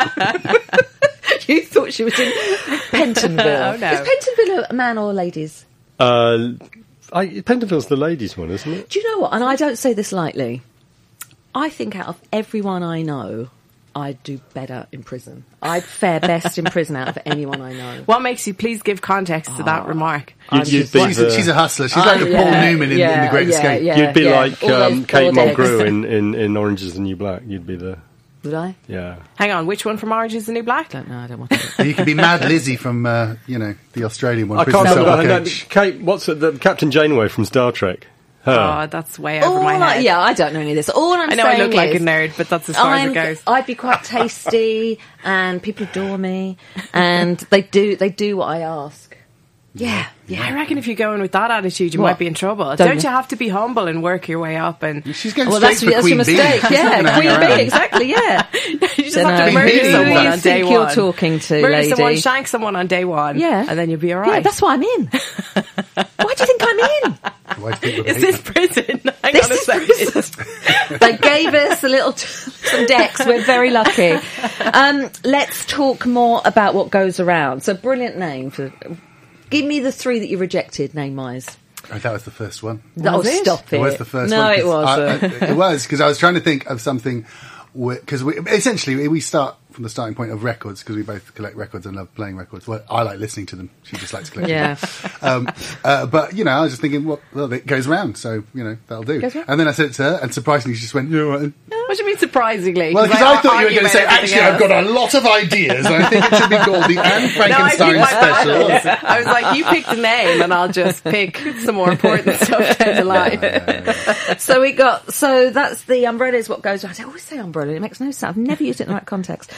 You thought she was in Pentonville. Oh, no. Is Pentonville a man or ladies? Pentonville's the ladies' one, isn't it? Do you know what? And I don't say this lightly. I think out of everyone I know, I'd do better in prison. I'd fare best in prison out of anyone I know. What makes you please give context to that remark? You'd be She's a hustler. She's like the Paul Newman in The Great Escape. You'd be like All those Kate boiled eggs. Mulgrew in Orange is the New Black. You'd be the... Would I? Yeah. Hang on, which one from Orange is the New Black? Don't know. I don't want to. You could be Mad Lizzie from, the Australian one. I can't Prison remember her Cell name. Coach. Kate, what's it? The Captain Janeway from Star Trek. Her. Oh, that's way over my head. Yeah, I don't know any of this. All I'm I know saying I look like a is nerd, but that's as far as it goes. I'd be quite tasty, and people adore me, and they do what I ask. Yeah. I reckon if you go in with that attitude, you What? might be in trouble. Don't Don't you? you have to be humble and work your way up? And She's going Well, straight that's for your Queen Bee. mistake. She's not gonna Yeah, hang Queen around. Bee, exactly. Yeah. you just Don't have to know. murder Who do you someone on think day you're one. talking to, murder lady? someone, shank someone on day one. Yeah. and then you'll be all right. Yeah, that's why I'm in. Why do you think I'm in? Why do you think Is we're this paper? prison? Hang This on a is second. prison. They gave us a little some decks. We're very lucky. Let's talk more about what goes around. So, brilliant name for. Give me the three that you rejected, name-wise. Oh, that was the first one. Oh, stop it! It was the first no, one. it wasn't. It was, because I was trying to think of something, because essentially we start from the starting point of records, because we both collect records and love playing records. Well, I like listening to them. She just likes collecting Yeah. them. But, I was just thinking, well, it goes round, so, that'll do. Goes round. And then I said it to her, and surprisingly she just went, yeah, right. What do you mean surprisingly? Well, because I thought you were argue going to say, about everything actually, I've else. got a lot of ideas, and I think it should be called the Anne No, I Frankenstein picked my Special. battles. I was like, you pick the name and I'll just pick some more important stuff down the line. So that's the umbrella is what goes around. I always say umbrella. It makes no sense. I've never used it in the right context.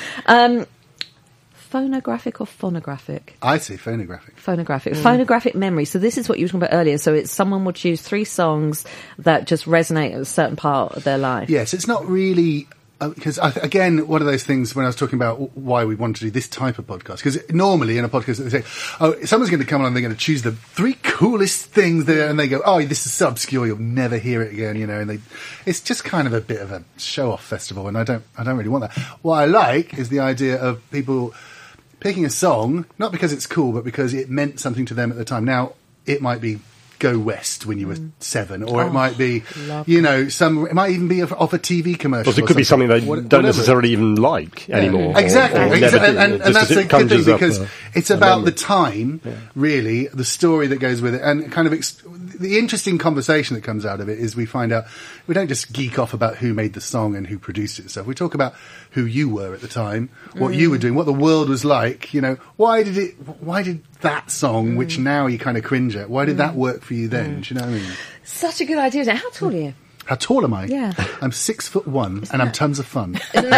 Phonographic or phonographic? I say phonographic. Phonographic. Phonographic memory. So this is what you were talking about earlier. So it's someone will choose 3 songs that just resonate at a certain part of their life. Yes, it's not really... Because, again, one of those things when I was talking about why we wanted to do this type of podcast, because normally in a podcast they say, oh, someone's going to come on and they're going to choose the 3 coolest things there, and they go, oh, this is so obscure, you'll never hear it again, and it's just kind of a bit of a show-off festival, and I don't really want that. What I like is the idea of people picking a song, not because it's cool, but because it meant something to them at the time. Now, it might be Go West when you were 7, or it might be, it might even be off a TV commercial. Well, it could be something they Whatever. don't necessarily even like anymore. Exactly. or never do. And Just that's as a it good thing, conjures up because it's a about memory. the time, really, the story that goes with it, and kind of the interesting conversation that comes out of it is we find out, we don't just geek off about who made the song and who produced it and stuff. We talk about who you were at the time, what you were doing, what the world was like, why did that song, which now you kind of cringe at, why did that work for you then? Do you know what I mean? Such a good idea. Now, how tall are you? How tall am I? Yeah. I'm 6'1", and I'm tons of fun.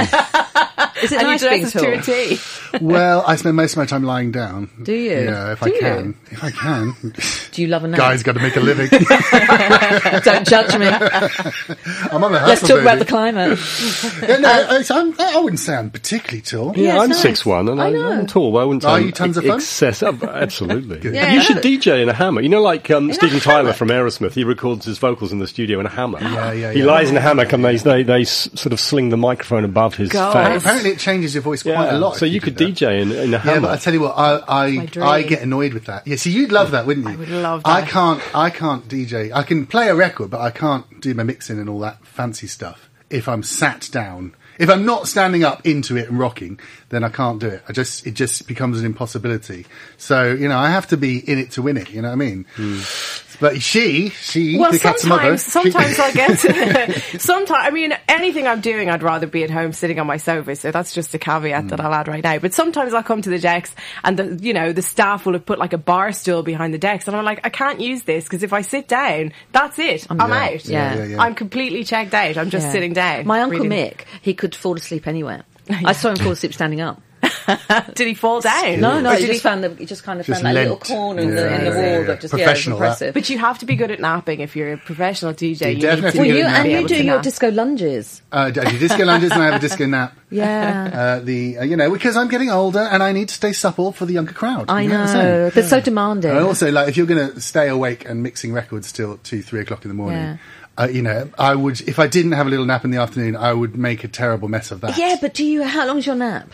Is it And nice you being dress tall? to a T. Well, I spend most of my time lying down. Do you? Yeah, if Do I you? can. If I can. Do you love a name? Guy's got to make a living. Don't judge me. I'm on the hustle, Let's talk about baby. the climate. Yeah, no, I wouldn't say I'm particularly tall. Yeah, Yeah, I'm it's nice. 6'1", and I know. I'm tall. But I wouldn't say Are I'm you tons of fun? Absolutely. Yeah. You should DJ in a hammer. Like Steven Tyler hammock. from Aerosmith. He records his vocals in the studio in a hammock. Yeah, He lies in a hammock, and they sort of sling the microphone above his God. face. Apparently it changes your voice quite a lot. So if you do could that. DJ in a Yeah, hammock. but I tell you what, I dream. get annoyed with that. Yeah, so you'd love that, wouldn't you? I would love I that. can't DJ. I can play a record, but I can't do my mixing and all that fancy stuff. if I'm sat down. If I'm not standing up into it and rocking, then I can't do it. It just becomes an impossibility. So, I have to be in it to win it, you know what I mean? But she, the cat's mother. Sometimes I'll get to, anything I'm doing, I'd rather be at home sitting on my sofa. So that's just a caveat that I'll add right now. But sometimes I'll come to the decks and the staff will have put like a bar stool behind the decks. And I'm like, I can't use this because if I sit down, that's it. I'm out. Yeah. I'm completely checked out. I'm just sitting down. My Uncle Mick, he could fall asleep anywhere. I saw him fall asleep standing up. Did he fall down? No. He just kind of found that little corner in the wall that just was impressive. But you have to be good at napping if you're a professional DJ. You do your disco lunges. I do disco lunges and I have a disco nap. Yeah. Because I'm getting older and I need to stay supple for the younger crowd. I know. They're so demanding. And also, if you're going to stay awake and mixing records till 2-3 o'clock in the morning. Yeah. I would, if I didn't have a little nap in the afternoon, I would make a terrible mess of that. Yeah, but how long's your nap?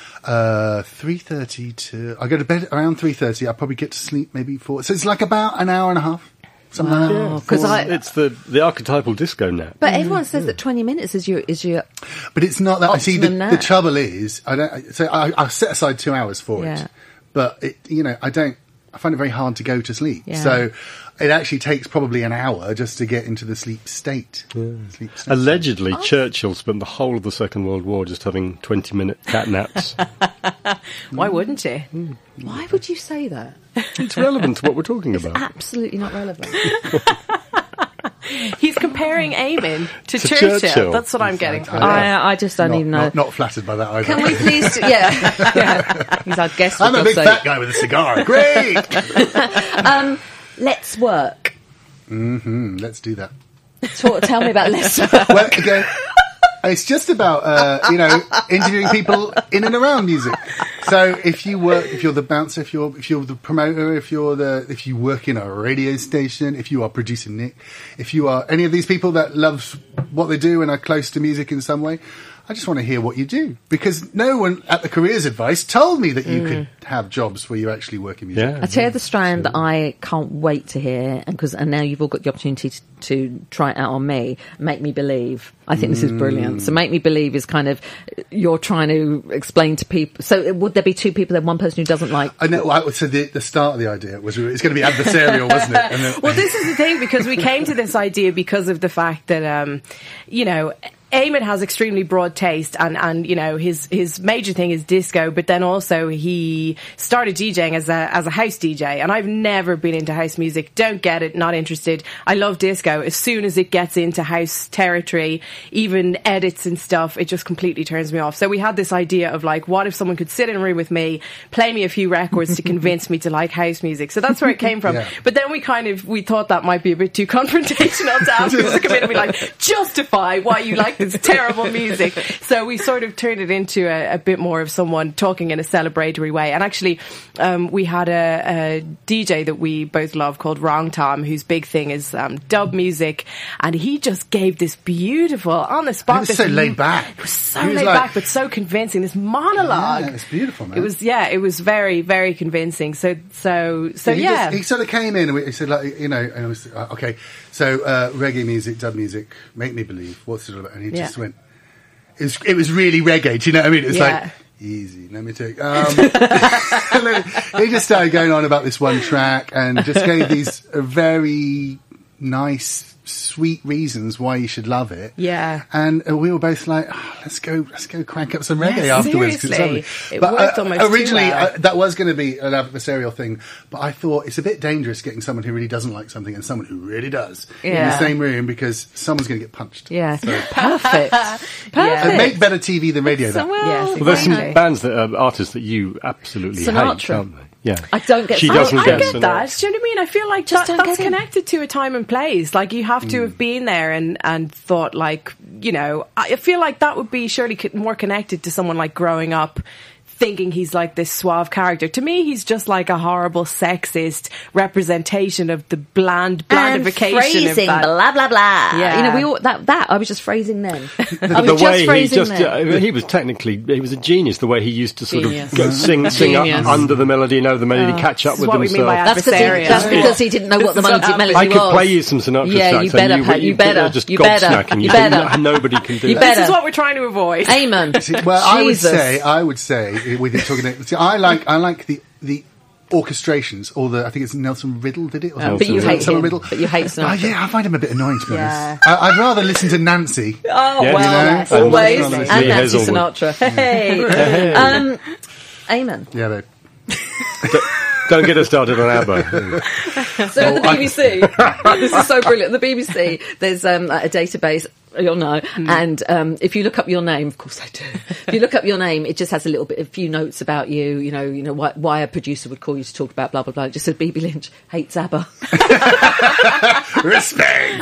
3:30 to... I go to bed around 3:30. I probably get to sleep maybe 4. So it's like about an hour and a half. Something like that. Because it's the archetypal disco nap. But everyone says that 20 minutes is your But it's not that. See, the nap. trouble is, I set aside 2 hours for it. But I find it very hard to go to sleep. Yeah. So it actually takes probably an hour just to get into the sleep state. Yeah. Allegedly, Churchill spent the whole of the Second World War just having 20-minute cat naps. Why wouldn't you? Why would you say that? It's relevant to what we're talking about. Absolutely not relevant. He's comparing Eamon to Churchill. That's what I'm getting from it. I just don't even know. Not flattered by that either. Can we please... Yeah. He's our guest. I'm a big fat guy with a cigar. Great! Let's work. Let's do that. Tell me about Let's Work. Well, again, it's just about, interviewing people in and around music. So if you're the bouncer, if you're the promoter, if you work in a radio station, if you are producer Nick, if you are any of these people that loves what they do and are close to music in some way, I just want to hear what you do, because no one at the Careers Advice told me that you could have jobs where you actually work in music. Yeah. I tell you the strand that I can't wait to hear, and now you've all got the opportunity to try it out on me. Make Me Believe. I think this is brilliant. So Make Me Believe is kind of, you're trying to explain to people. So would there be two people and one person who doesn't like? I know. So the start of the idea was it's going to be adversarial, wasn't it? And then, well, this is the thing, because we came to this idea because of the fact that, Eamon has extremely broad taste, and his major thing is disco, but then also he started DJing as a house DJ, and I've never been into house music. Don't get it, not interested. I love disco. As soon as it gets into house territory, even edits and stuff, it just completely turns me off. So we had this idea of what if someone could sit in a room with me, play me a few records to convince me to like house music. So that's where it came from. Yeah. But then we thought that might be a bit too confrontational to ask people to come in and be justify why you like this terrible music. So we sort of turned it into a bit more of someone talking in a celebratory way. And actually, we had a DJ that we both love called Wrong Tom, whose big thing is dub music, and he just gave this beautiful, on the spot. It was so laid back. It was so laid back, but so convincing. This monologue. Yeah, it's beautiful, man. It was very, very convincing. So he sort of came in and he said, and I was okay. So reggae music, dub music, Make Me Believe. What's it all about? And he just went. It was really reggae. Do you know what I mean? It's like easy. Let me take. He just started going on about this one track and just gave these very nice, sweet reasons why you should love it. Yeah. And we were both like, let's go crank up some reggae afterwards. Seriously. It worked almost originally, that was going to be an adversarial thing, but I thought it's a bit dangerous getting someone who really doesn't like something and someone who really does in the same room, because someone's going to get punched. Yeah. So, Perfect. And make better TV than radio. Yes, there's some bands artists that you absolutely hate, aren't they? Yeah. I don't get She doesn't I get get that. Do you know what I mean? I feel like that's connected to a time and place. You have to have been there and thought I feel like that would be surely more connected to someone growing up thinking he's like this suave character. To me, he's just like a horrible sexist representation of the blandification phrasing, of that. blah blah blah. Yeah. You know, we all, that I was just phrasing then. I was The just way he phrasing just, then. he was a genius. The way he used to sort Genius. of go sing up Genius. under the melody and over the melody, catch up This is with what we mean by himself. That's because he didn't know what the melody was. I could play you some Sinatra Yeah, tracks. you better, and Pat, you better, just you better, gobsmacking. you better. Nobody can do You that. better. This is what we're trying to avoid. Amen. Well, Jesus. I would say, with it talking, see, I like the orchestrations, or I think it's Nelson Riddle did it, or But you hate Someone him. Riddle. But you hate Sinatra. Yeah, I find him a bit annoying, to be Yeah. honest. I'd rather listen to Nancy. Oh, Yes. well, Yes. always. And And Lee Nancy Hazelwood. Sinatra. Hey. Amen. Yeah, babe. Don't get us started on ABBA. So at the BBC, this is so brilliant. The BBC, there's a database, you'll know, and if you look up your name, of course I do. If you look up your name, it just has a few notes about you. You know why a producer would call you to talk about blah blah blah. It just said BB Lynch hates ABBA. Respect.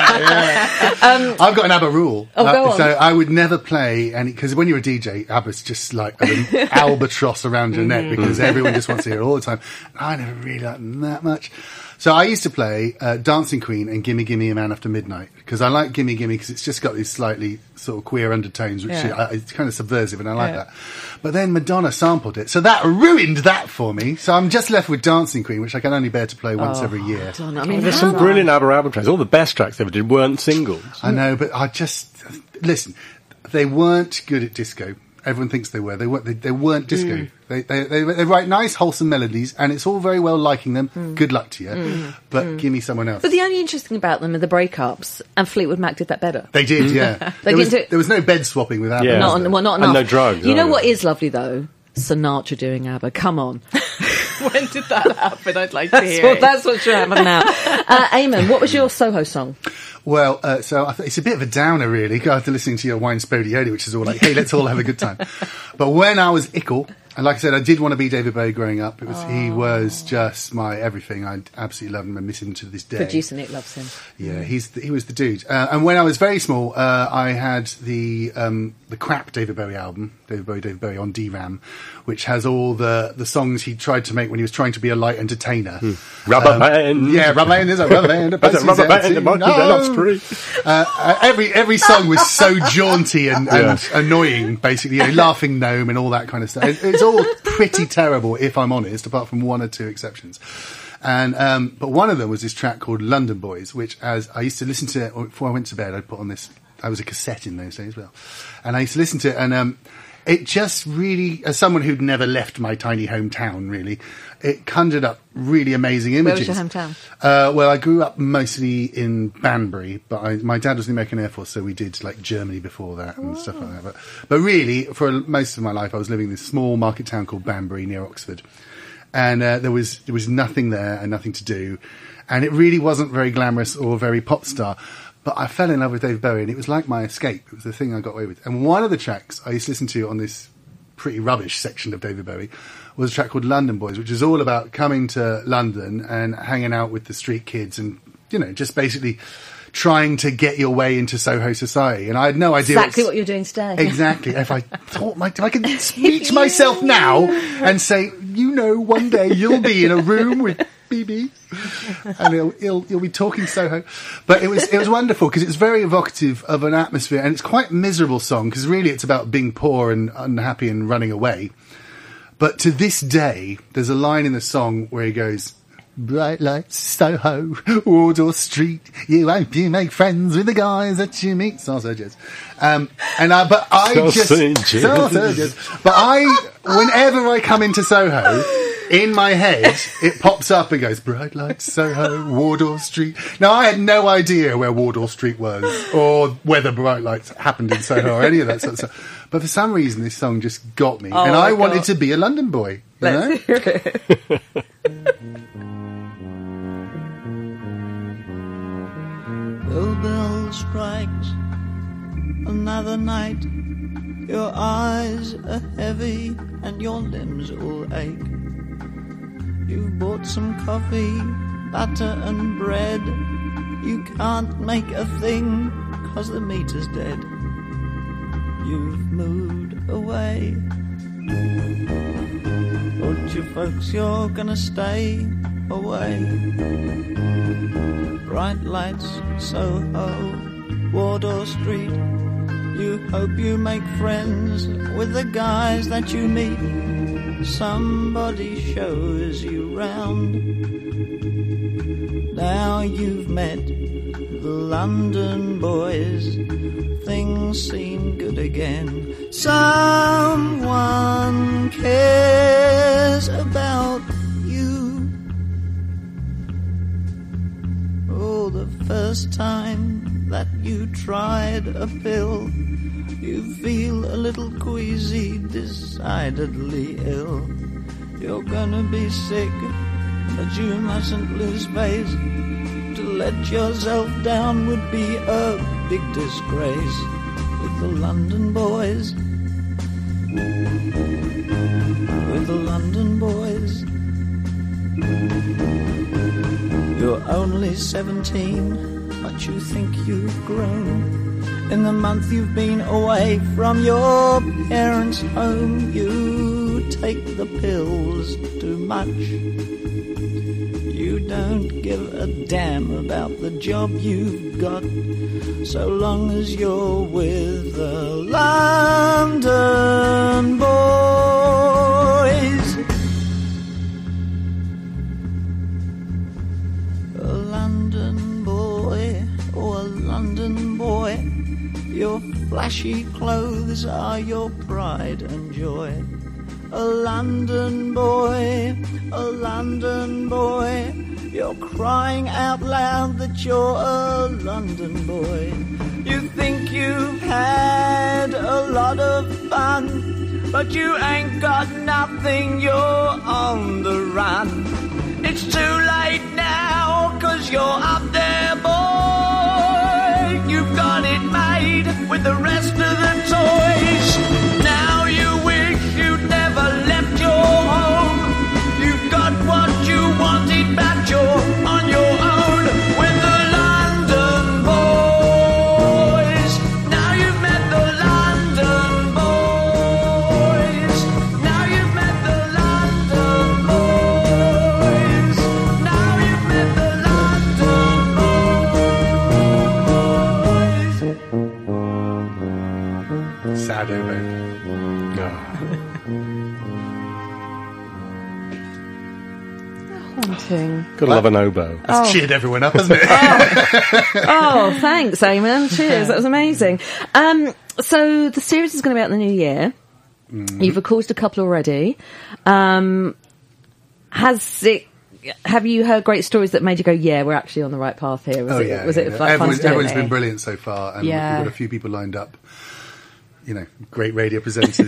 I've got an ABBA rule. Oh, go on. So I would never play any, because when you're a DJ, ABBA's just like an albatross around your neck, because everyone just wants to hear it all the time. I never really liked them that much. So I used to play Dancing Queen and Gimme Gimme a Man After Midnight, because I like Gimme Gimme because it's just got these slightly sort of queer undertones, which it's kind of subversive, and I like that. But then Madonna sampled it, so that ruined that for me. So I'm just left with Dancing Queen, which I can only bear to play once every year. I mean, There's some brilliant ABBA album tracks. All the best tracks they ever did weren't singles. I know, but listen. They weren't good at disco. Everyone thinks they were. They weren't disco. They write nice, wholesome melodies, and it's all very well liking them. Good luck to you. But give me someone else. But the only interesting about them are the breakups, and Fleetwood Mac did that better. They did, yeah. There was no bed swapping with ABBA. Yeah. Not enough. And no drugs. You know either. what is lovely though? Sinatra doing ABBA. Come on. When did that happen? I'd like to hear it. That's what should happen now. Eamon, what was your Soho song? Well, so I it's a bit of a downer, really, after listening to your Wine Spodioli, which is all like, hey, let's all have a good time. But when I was ickle, and like I said, I did want to be David Bowie growing up. He was just my everything. I absolutely love him and miss him to this day. Producer Nick loves him. Yeah, he was the dude. And when I was very small, I had the crap David Bowie album, David Bowie on DRAM, which has all the songs he tried to make when he was trying to be a light entertainer. Rubber band. Yeah, Rubber Band is a Rubber Band. That's a rubber band. The monkey bell street. Every song was so jaunty and annoying, basically. You know, Laughing Gnome and all that kind of stuff. It's all pretty terrible, if I'm honest, apart from one or two exceptions. And but one of them was this track called London Boys, which as I used to listen to it before I went to bed. I'd put on this. I was a cassette in those days as well, and I used to listen to it, and it just really, as someone who'd never left my tiny hometown, really, it conjured up really amazing images. Where was your hometown? Well, I grew up mostly in Banbury, but my dad was in the American Air Force, so we did like Germany before that and stuff like that. But really, for most of my life, I was living in this small market town called Banbury near Oxford, and there was nothing there and nothing to do, and it really wasn't very glamorous or very pop star. But I fell in love with David Bowie, and it was like my escape. It was the thing I got away with. And one of the tracks I used to listen to on this pretty rubbish section of David Bowie was a track called London Boys, which is all about coming to London and hanging out with the street kids and, you know, just basically trying to get your way into Soho society. And I had no idea Exactly what you're doing today. Exactly. If I thought I could speak to myself now and say, you know, one day you'll be in a room with BB and he'll be talking Soho. But it was wonderful because it's very evocative of an atmosphere, and it's quite a miserable song because really it's about being poor and unhappy and running away. But to this day, there's a line in the song where he goes, bright lights, Soho, Wardour Street. You hope you make friends with the guys that you meet. Sausages. Sausages. But whenever I come into Soho, in my head, it pops up and goes, bright lights, Soho, Wardour Street. Now, I had no idea where Wardour Street was or whether bright lights happened in Soho or any of that sort of stuff. But for some reason, this song just got me. And I wanted to be a London boy. Let's hear it. Bell strikes another night. Your eyes are heavy and your limbs all ache. You've bought some coffee, butter and bread. You can't make a thing 'cause the meter's dead. You've moved away Told you folks you're gonna stay away. Bright lights, Soho, Wardour Street. You hope you make friends with the guys that you meet. Somebody shows you round. Now you've met the London boys. Things seem good again. Someone cares about you. Oh, the first time that you tried a pill, you feel a little queasy, decidedly ill. You're gonna be sick, but you mustn't lose faith. To let yourself down would be a big disgrace. With the London boys, with the London boys. You're only 17, but you think you've grown. In the month you've been away from your parents' home, you take the pills too much. You don't give a damn about the job you've got, so long as you're with the London boys. A London boy, oh a London boy. Your flashy clothes are your pride and joy. A London boy, a London boy. You're crying out loud that you're a London boy. You think you've had a lot of fun, but you ain't got nothing, you're on the run. It's too late now, 'cause you're up there, boy. You've got it made with the rest of the toys. Now you wish you'd never left your home. You've got what you wanted, but you're on your own with the London boys. Now you've met the London boys. Now you've met the London boys. Now you've met the London boys. Sad oboe. Haunting. Gotta love an oboe. That's cheered everyone up, hasn't it? Oh, thanks, Eamon. Cheers. That was amazing. So the series is going to be out in the new year. You've recorded a couple already. Have you heard great stories that made you go, yeah, we're actually on the right path here? Was it like fun to do? Everyone's been brilliant so far, and we've got a few people lined up. You know, great radio presenters.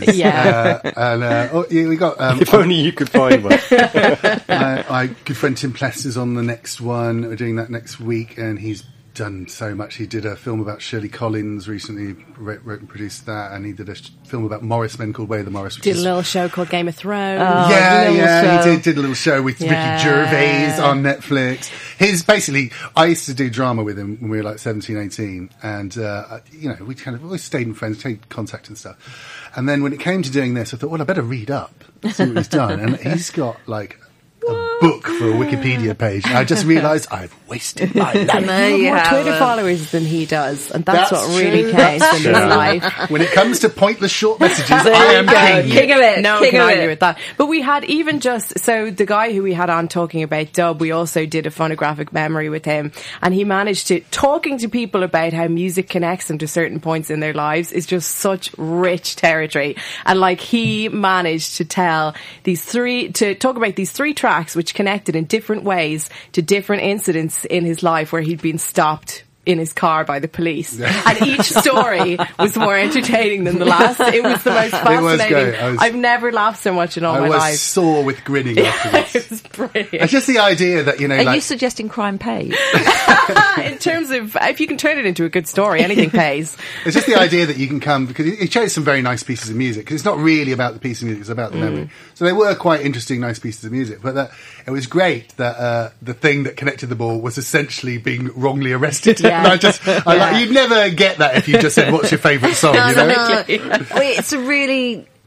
We got. If only you could find one. My good friend Tim Pless is on the next one. We're doing that next week, and he's done so much. He did a film about Shirley Collins recently, wrote and produced that, and he did a film about Morris Men called Way the Morris. Did a little show called Game of Thrones. He did a little show with Ricky Gervais on Netflix. I used to do drama with him when we were like 17, 18, and we kind of always stayed in friends, stayed in contact and stuff. And then when it came to doing this, I thought, well, I better read up, see what he's done. And he's got like a book for a Wikipedia page. And I just realised I've wasted my life. You have more Twitter followers than he does, and that's what really counts in his life. When it comes to pointless short messages, I am king of it. No one can argue with that. But we had the guy who we had on talking about Dub, we also did a phonographic memory with him, and he managed to, talking to people about how music connects them to certain points in their lives is just such rich territory. And like, he managed to talk about these three tracks which connected in different ways to different incidents in his life where he'd been stopped in his car by the police. And each story was more entertaining than the last. It was the most fascinating. I've never laughed so much in all my life. I was sore with grinning afterwards. It was brilliant. It's just the idea that, Are you suggesting crime pays? In terms of, if you can turn it into a good story, anything pays. It's just the idea that you can come, because he chose some very nice pieces of music, because it's not really about the piece of music, it's about the memory. So they were quite interesting, nice pieces of music, but it was great that the thing that connected them all was essentially being wrongly arrested. Yeah. And you'd never get that if you just said, what's your favourite song? No. It's a really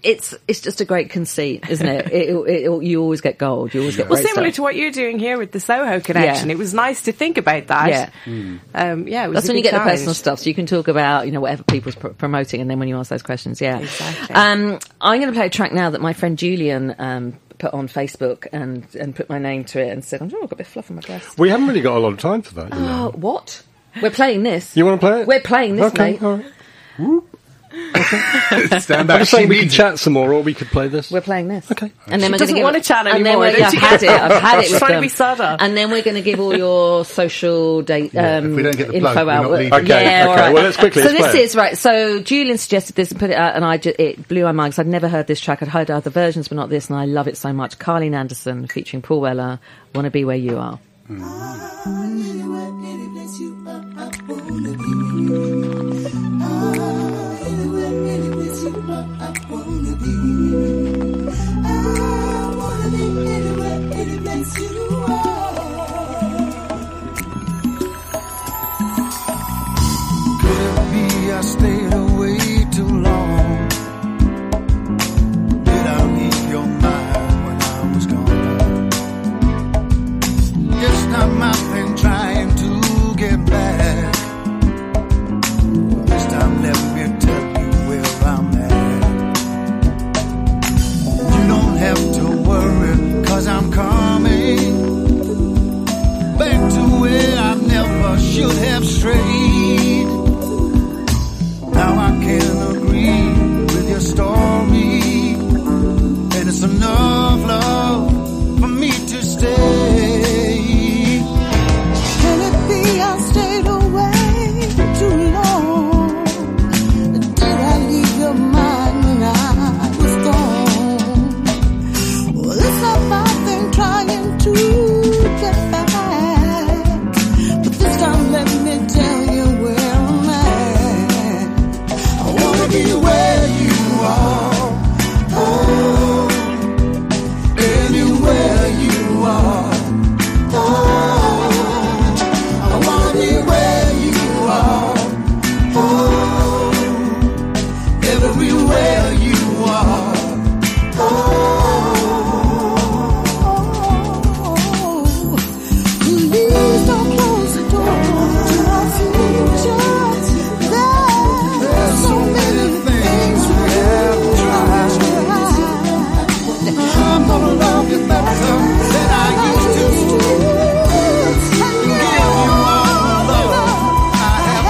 it's just a great conceit, isn't it? You always get gold. You always get Well, great similar stuff. to what you're doing here with the Soho Connection. Yeah. It was nice to think about that. Yeah. It was That's a when you good get the challenge. personal stuff, so you can talk about, whatever people's promoting, and then when you ask those questions, yeah. Exactly. I'm going to play a track now that my friend Julian put on Facebook and put my name to it and said, I've got a bit of fluff on my breast. We haven't really got a lot of time for that. Oh, what? We're playing this. You want to play it? We're playing this, Okay, mate. all right. Stand I'm back. just saying we could chat some more, or we could play this. We're playing this. Okay. And then She we're doesn't gonna want give to chat and then anymore, we're- don't you? I've had it She's with trying to them. be sadder. And then we're going to give all your social if we don't get the info plug, we're out. not leaving. Okay, Yeah, okay. all right. Well, let's quickly So explain. this is right. So Julian suggested this and put it out, and it blew my mind because I'd never heard this track. I'd heard other versions, but not this, and I love it so much. Carleen Anderson featuring Paul Weller. "Wanna Be Where You Are." Could it be I stayed away too long? Did I leave your mind when I was gone? This time I've been trying to get back. This time let me tell you where I'm at. You don't have to worry, 'cause I'm coming back to where I never should have strayed. Now I can agree with your story, and it's enough love for me to stay. Can it be I stayed away too long? Did I leave your mind when I was gone? Well, this time I've been trying to get back, but this time let me tell you where I'm at. I wanna be where you are, oh, anywhere you are, oh, I wanna be where you are, oh, everywhere you are, oh, please don't close the door to our future. There's so many things we have tried. I'm gonna love you better than I used to. Give you all the love I have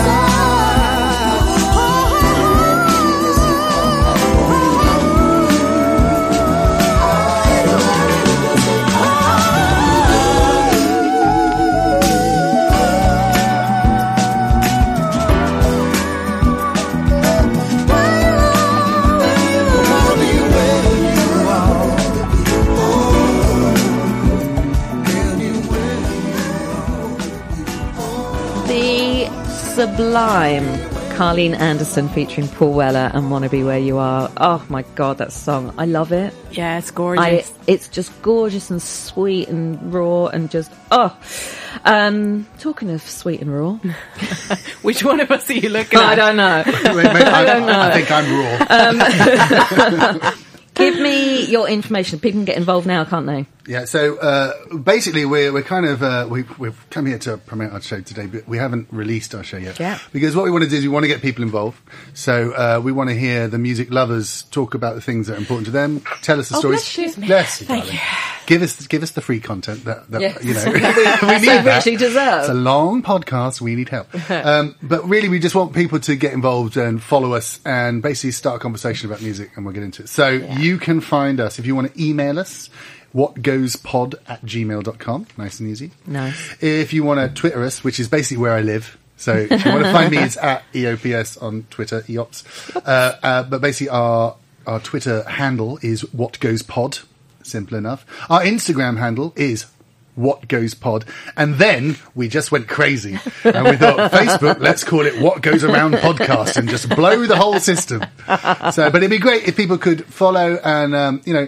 The sublime Carleen Anderson featuring Paul Weller and "Wanna Be Where You Are." Oh my God, that song! I love it. Yeah, it's gorgeous. It's just gorgeous and sweet and raw and just talking of sweet and raw, Which one of us are you looking at? I don't know. I think I'm raw. Give me your information. People can get involved now, can't they? Yeah, so basically we're kind of we've come here to promote our show today, but we haven't released our show yet. Yeah. Because what we want to do is we want to get people involved. So we want to hear the music lovers talk about the things that are important to them. Tell us the stories. bless you. Bless you, darling. Give us the free content that Yes. you know We we need so that. richly deserve. It's a long podcast. We need help. But really, we just want people to get involved and follow us and basically start a conversation about music, and we'll get into it. So you can find us if you want to email us. whatgoespod@gmail.com. Nice and easy. Nice. If you want to Twitter us, which is basically where I live. So if you want to find me, it's at EOPS on Twitter, EOPS. But basically our Twitter handle is whatgoespod. Simple enough. Our Instagram handle is What Goes Pod, and then we just went crazy and we thought, Facebook, let's call it What Goes Around Podcast and just blow the whole system. So, but it'd be great if people could follow and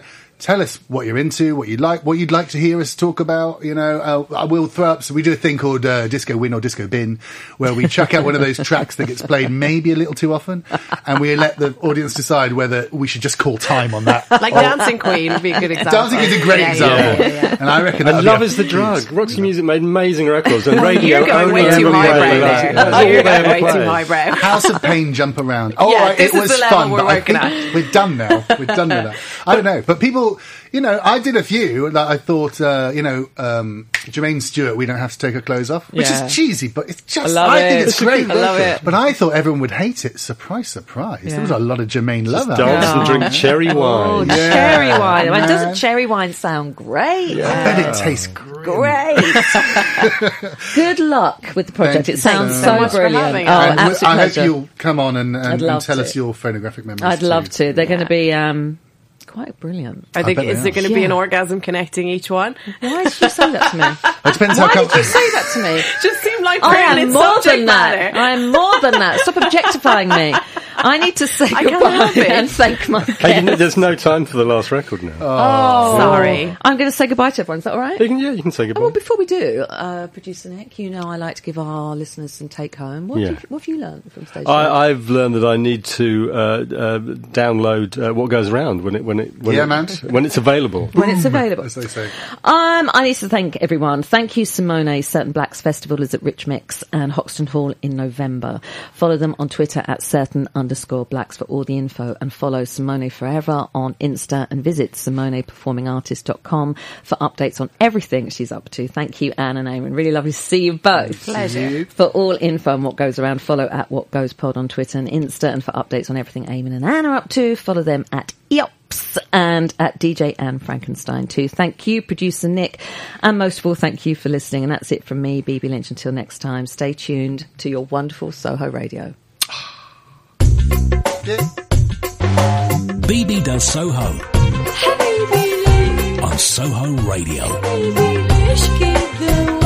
tell us what you're into, what you'd like to hear us talk about. You know, I will throw up. So we do a thing called Disco Win or Disco Bin, where we chuck out one of those tracks that gets played maybe a little too often, and we let the audience decide whether we should just call time on that. Like Dancing Queen would be a good example. Dancing is a great example, and I reckon. And Love is the Drug. Roxy Music made amazing records, and radio. You're going way too highbrow. You're going way too highbrow. House of Pain, Jump Around. Oh, Yeah, right, this it is was the level fun, we're but I working think at. we're done now. We're done with that. I don't know, but people, you know, I did a few that I thought, Jermaine Stewart, We Don't Have to Take Our Clothes Off, which Yeah. is cheesy, but it's just, I love think it. it's great. I love it. But I thought everyone would hate it. Surprise, surprise. Yeah. There was a lot of Jermaine love out Dance there. and drink cherry Oh, wine. Yeah, cherry wine. man. Doesn't cherry wine sound great? I bet it tastes great. Great. Good luck with the project. Thank you It sounds so so much for brilliant. having Oh, us. And absolute I hope pleasure. you'll come on and love tell to. us your phonographic memories. I'd love too. to. They're going to be quite brilliant. I think, bet is they there are. going to be an Yeah. orgasm connecting each one? Why did you say that to me? It depends how Why come. did you say that to me? Just seemed like I brilliant am more subject than that. matter. I am more than that. Stop objectifying me. I need to say I can't goodbye help it. and thank my Hey, guests. there's no time for the last record now. Oh, Sorry. I'm going to say goodbye to everyone. Is that all right? You can say goodbye. Oh, well, before we do, Producer Nick, you know I like to give our listeners some take-home. What have you learned from stage? I've learned that I need to download What Goes Around when it's available. when it's available. As they say. I need to thank everyone. Thank you, Simone. Certain Blacks Festival is at Rich Mix and Hoxton Hall in November. Follow them on Twitter at certain_blacks for all the info, and follow Simone Forever on Insta and visit SimonePerformingArtist.com for updates on everything she's up to. Thank you, Anne and Eamon. Really lovely to see you both. Pleasure. For all info on What Goes Around, follow at What Goes Pod on Twitter and Insta, and for updates on everything Eamon and Anne are up to, follow them at EOPS and at DJ Anne Frankenstein too. Thank you, producer Nick, and most of all, thank you for listening. And that's it from me, BB Lynch. Until next time, stay tuned to your wonderful Soho Radio. BB does Soho on Soho Radio. Baby, let's get the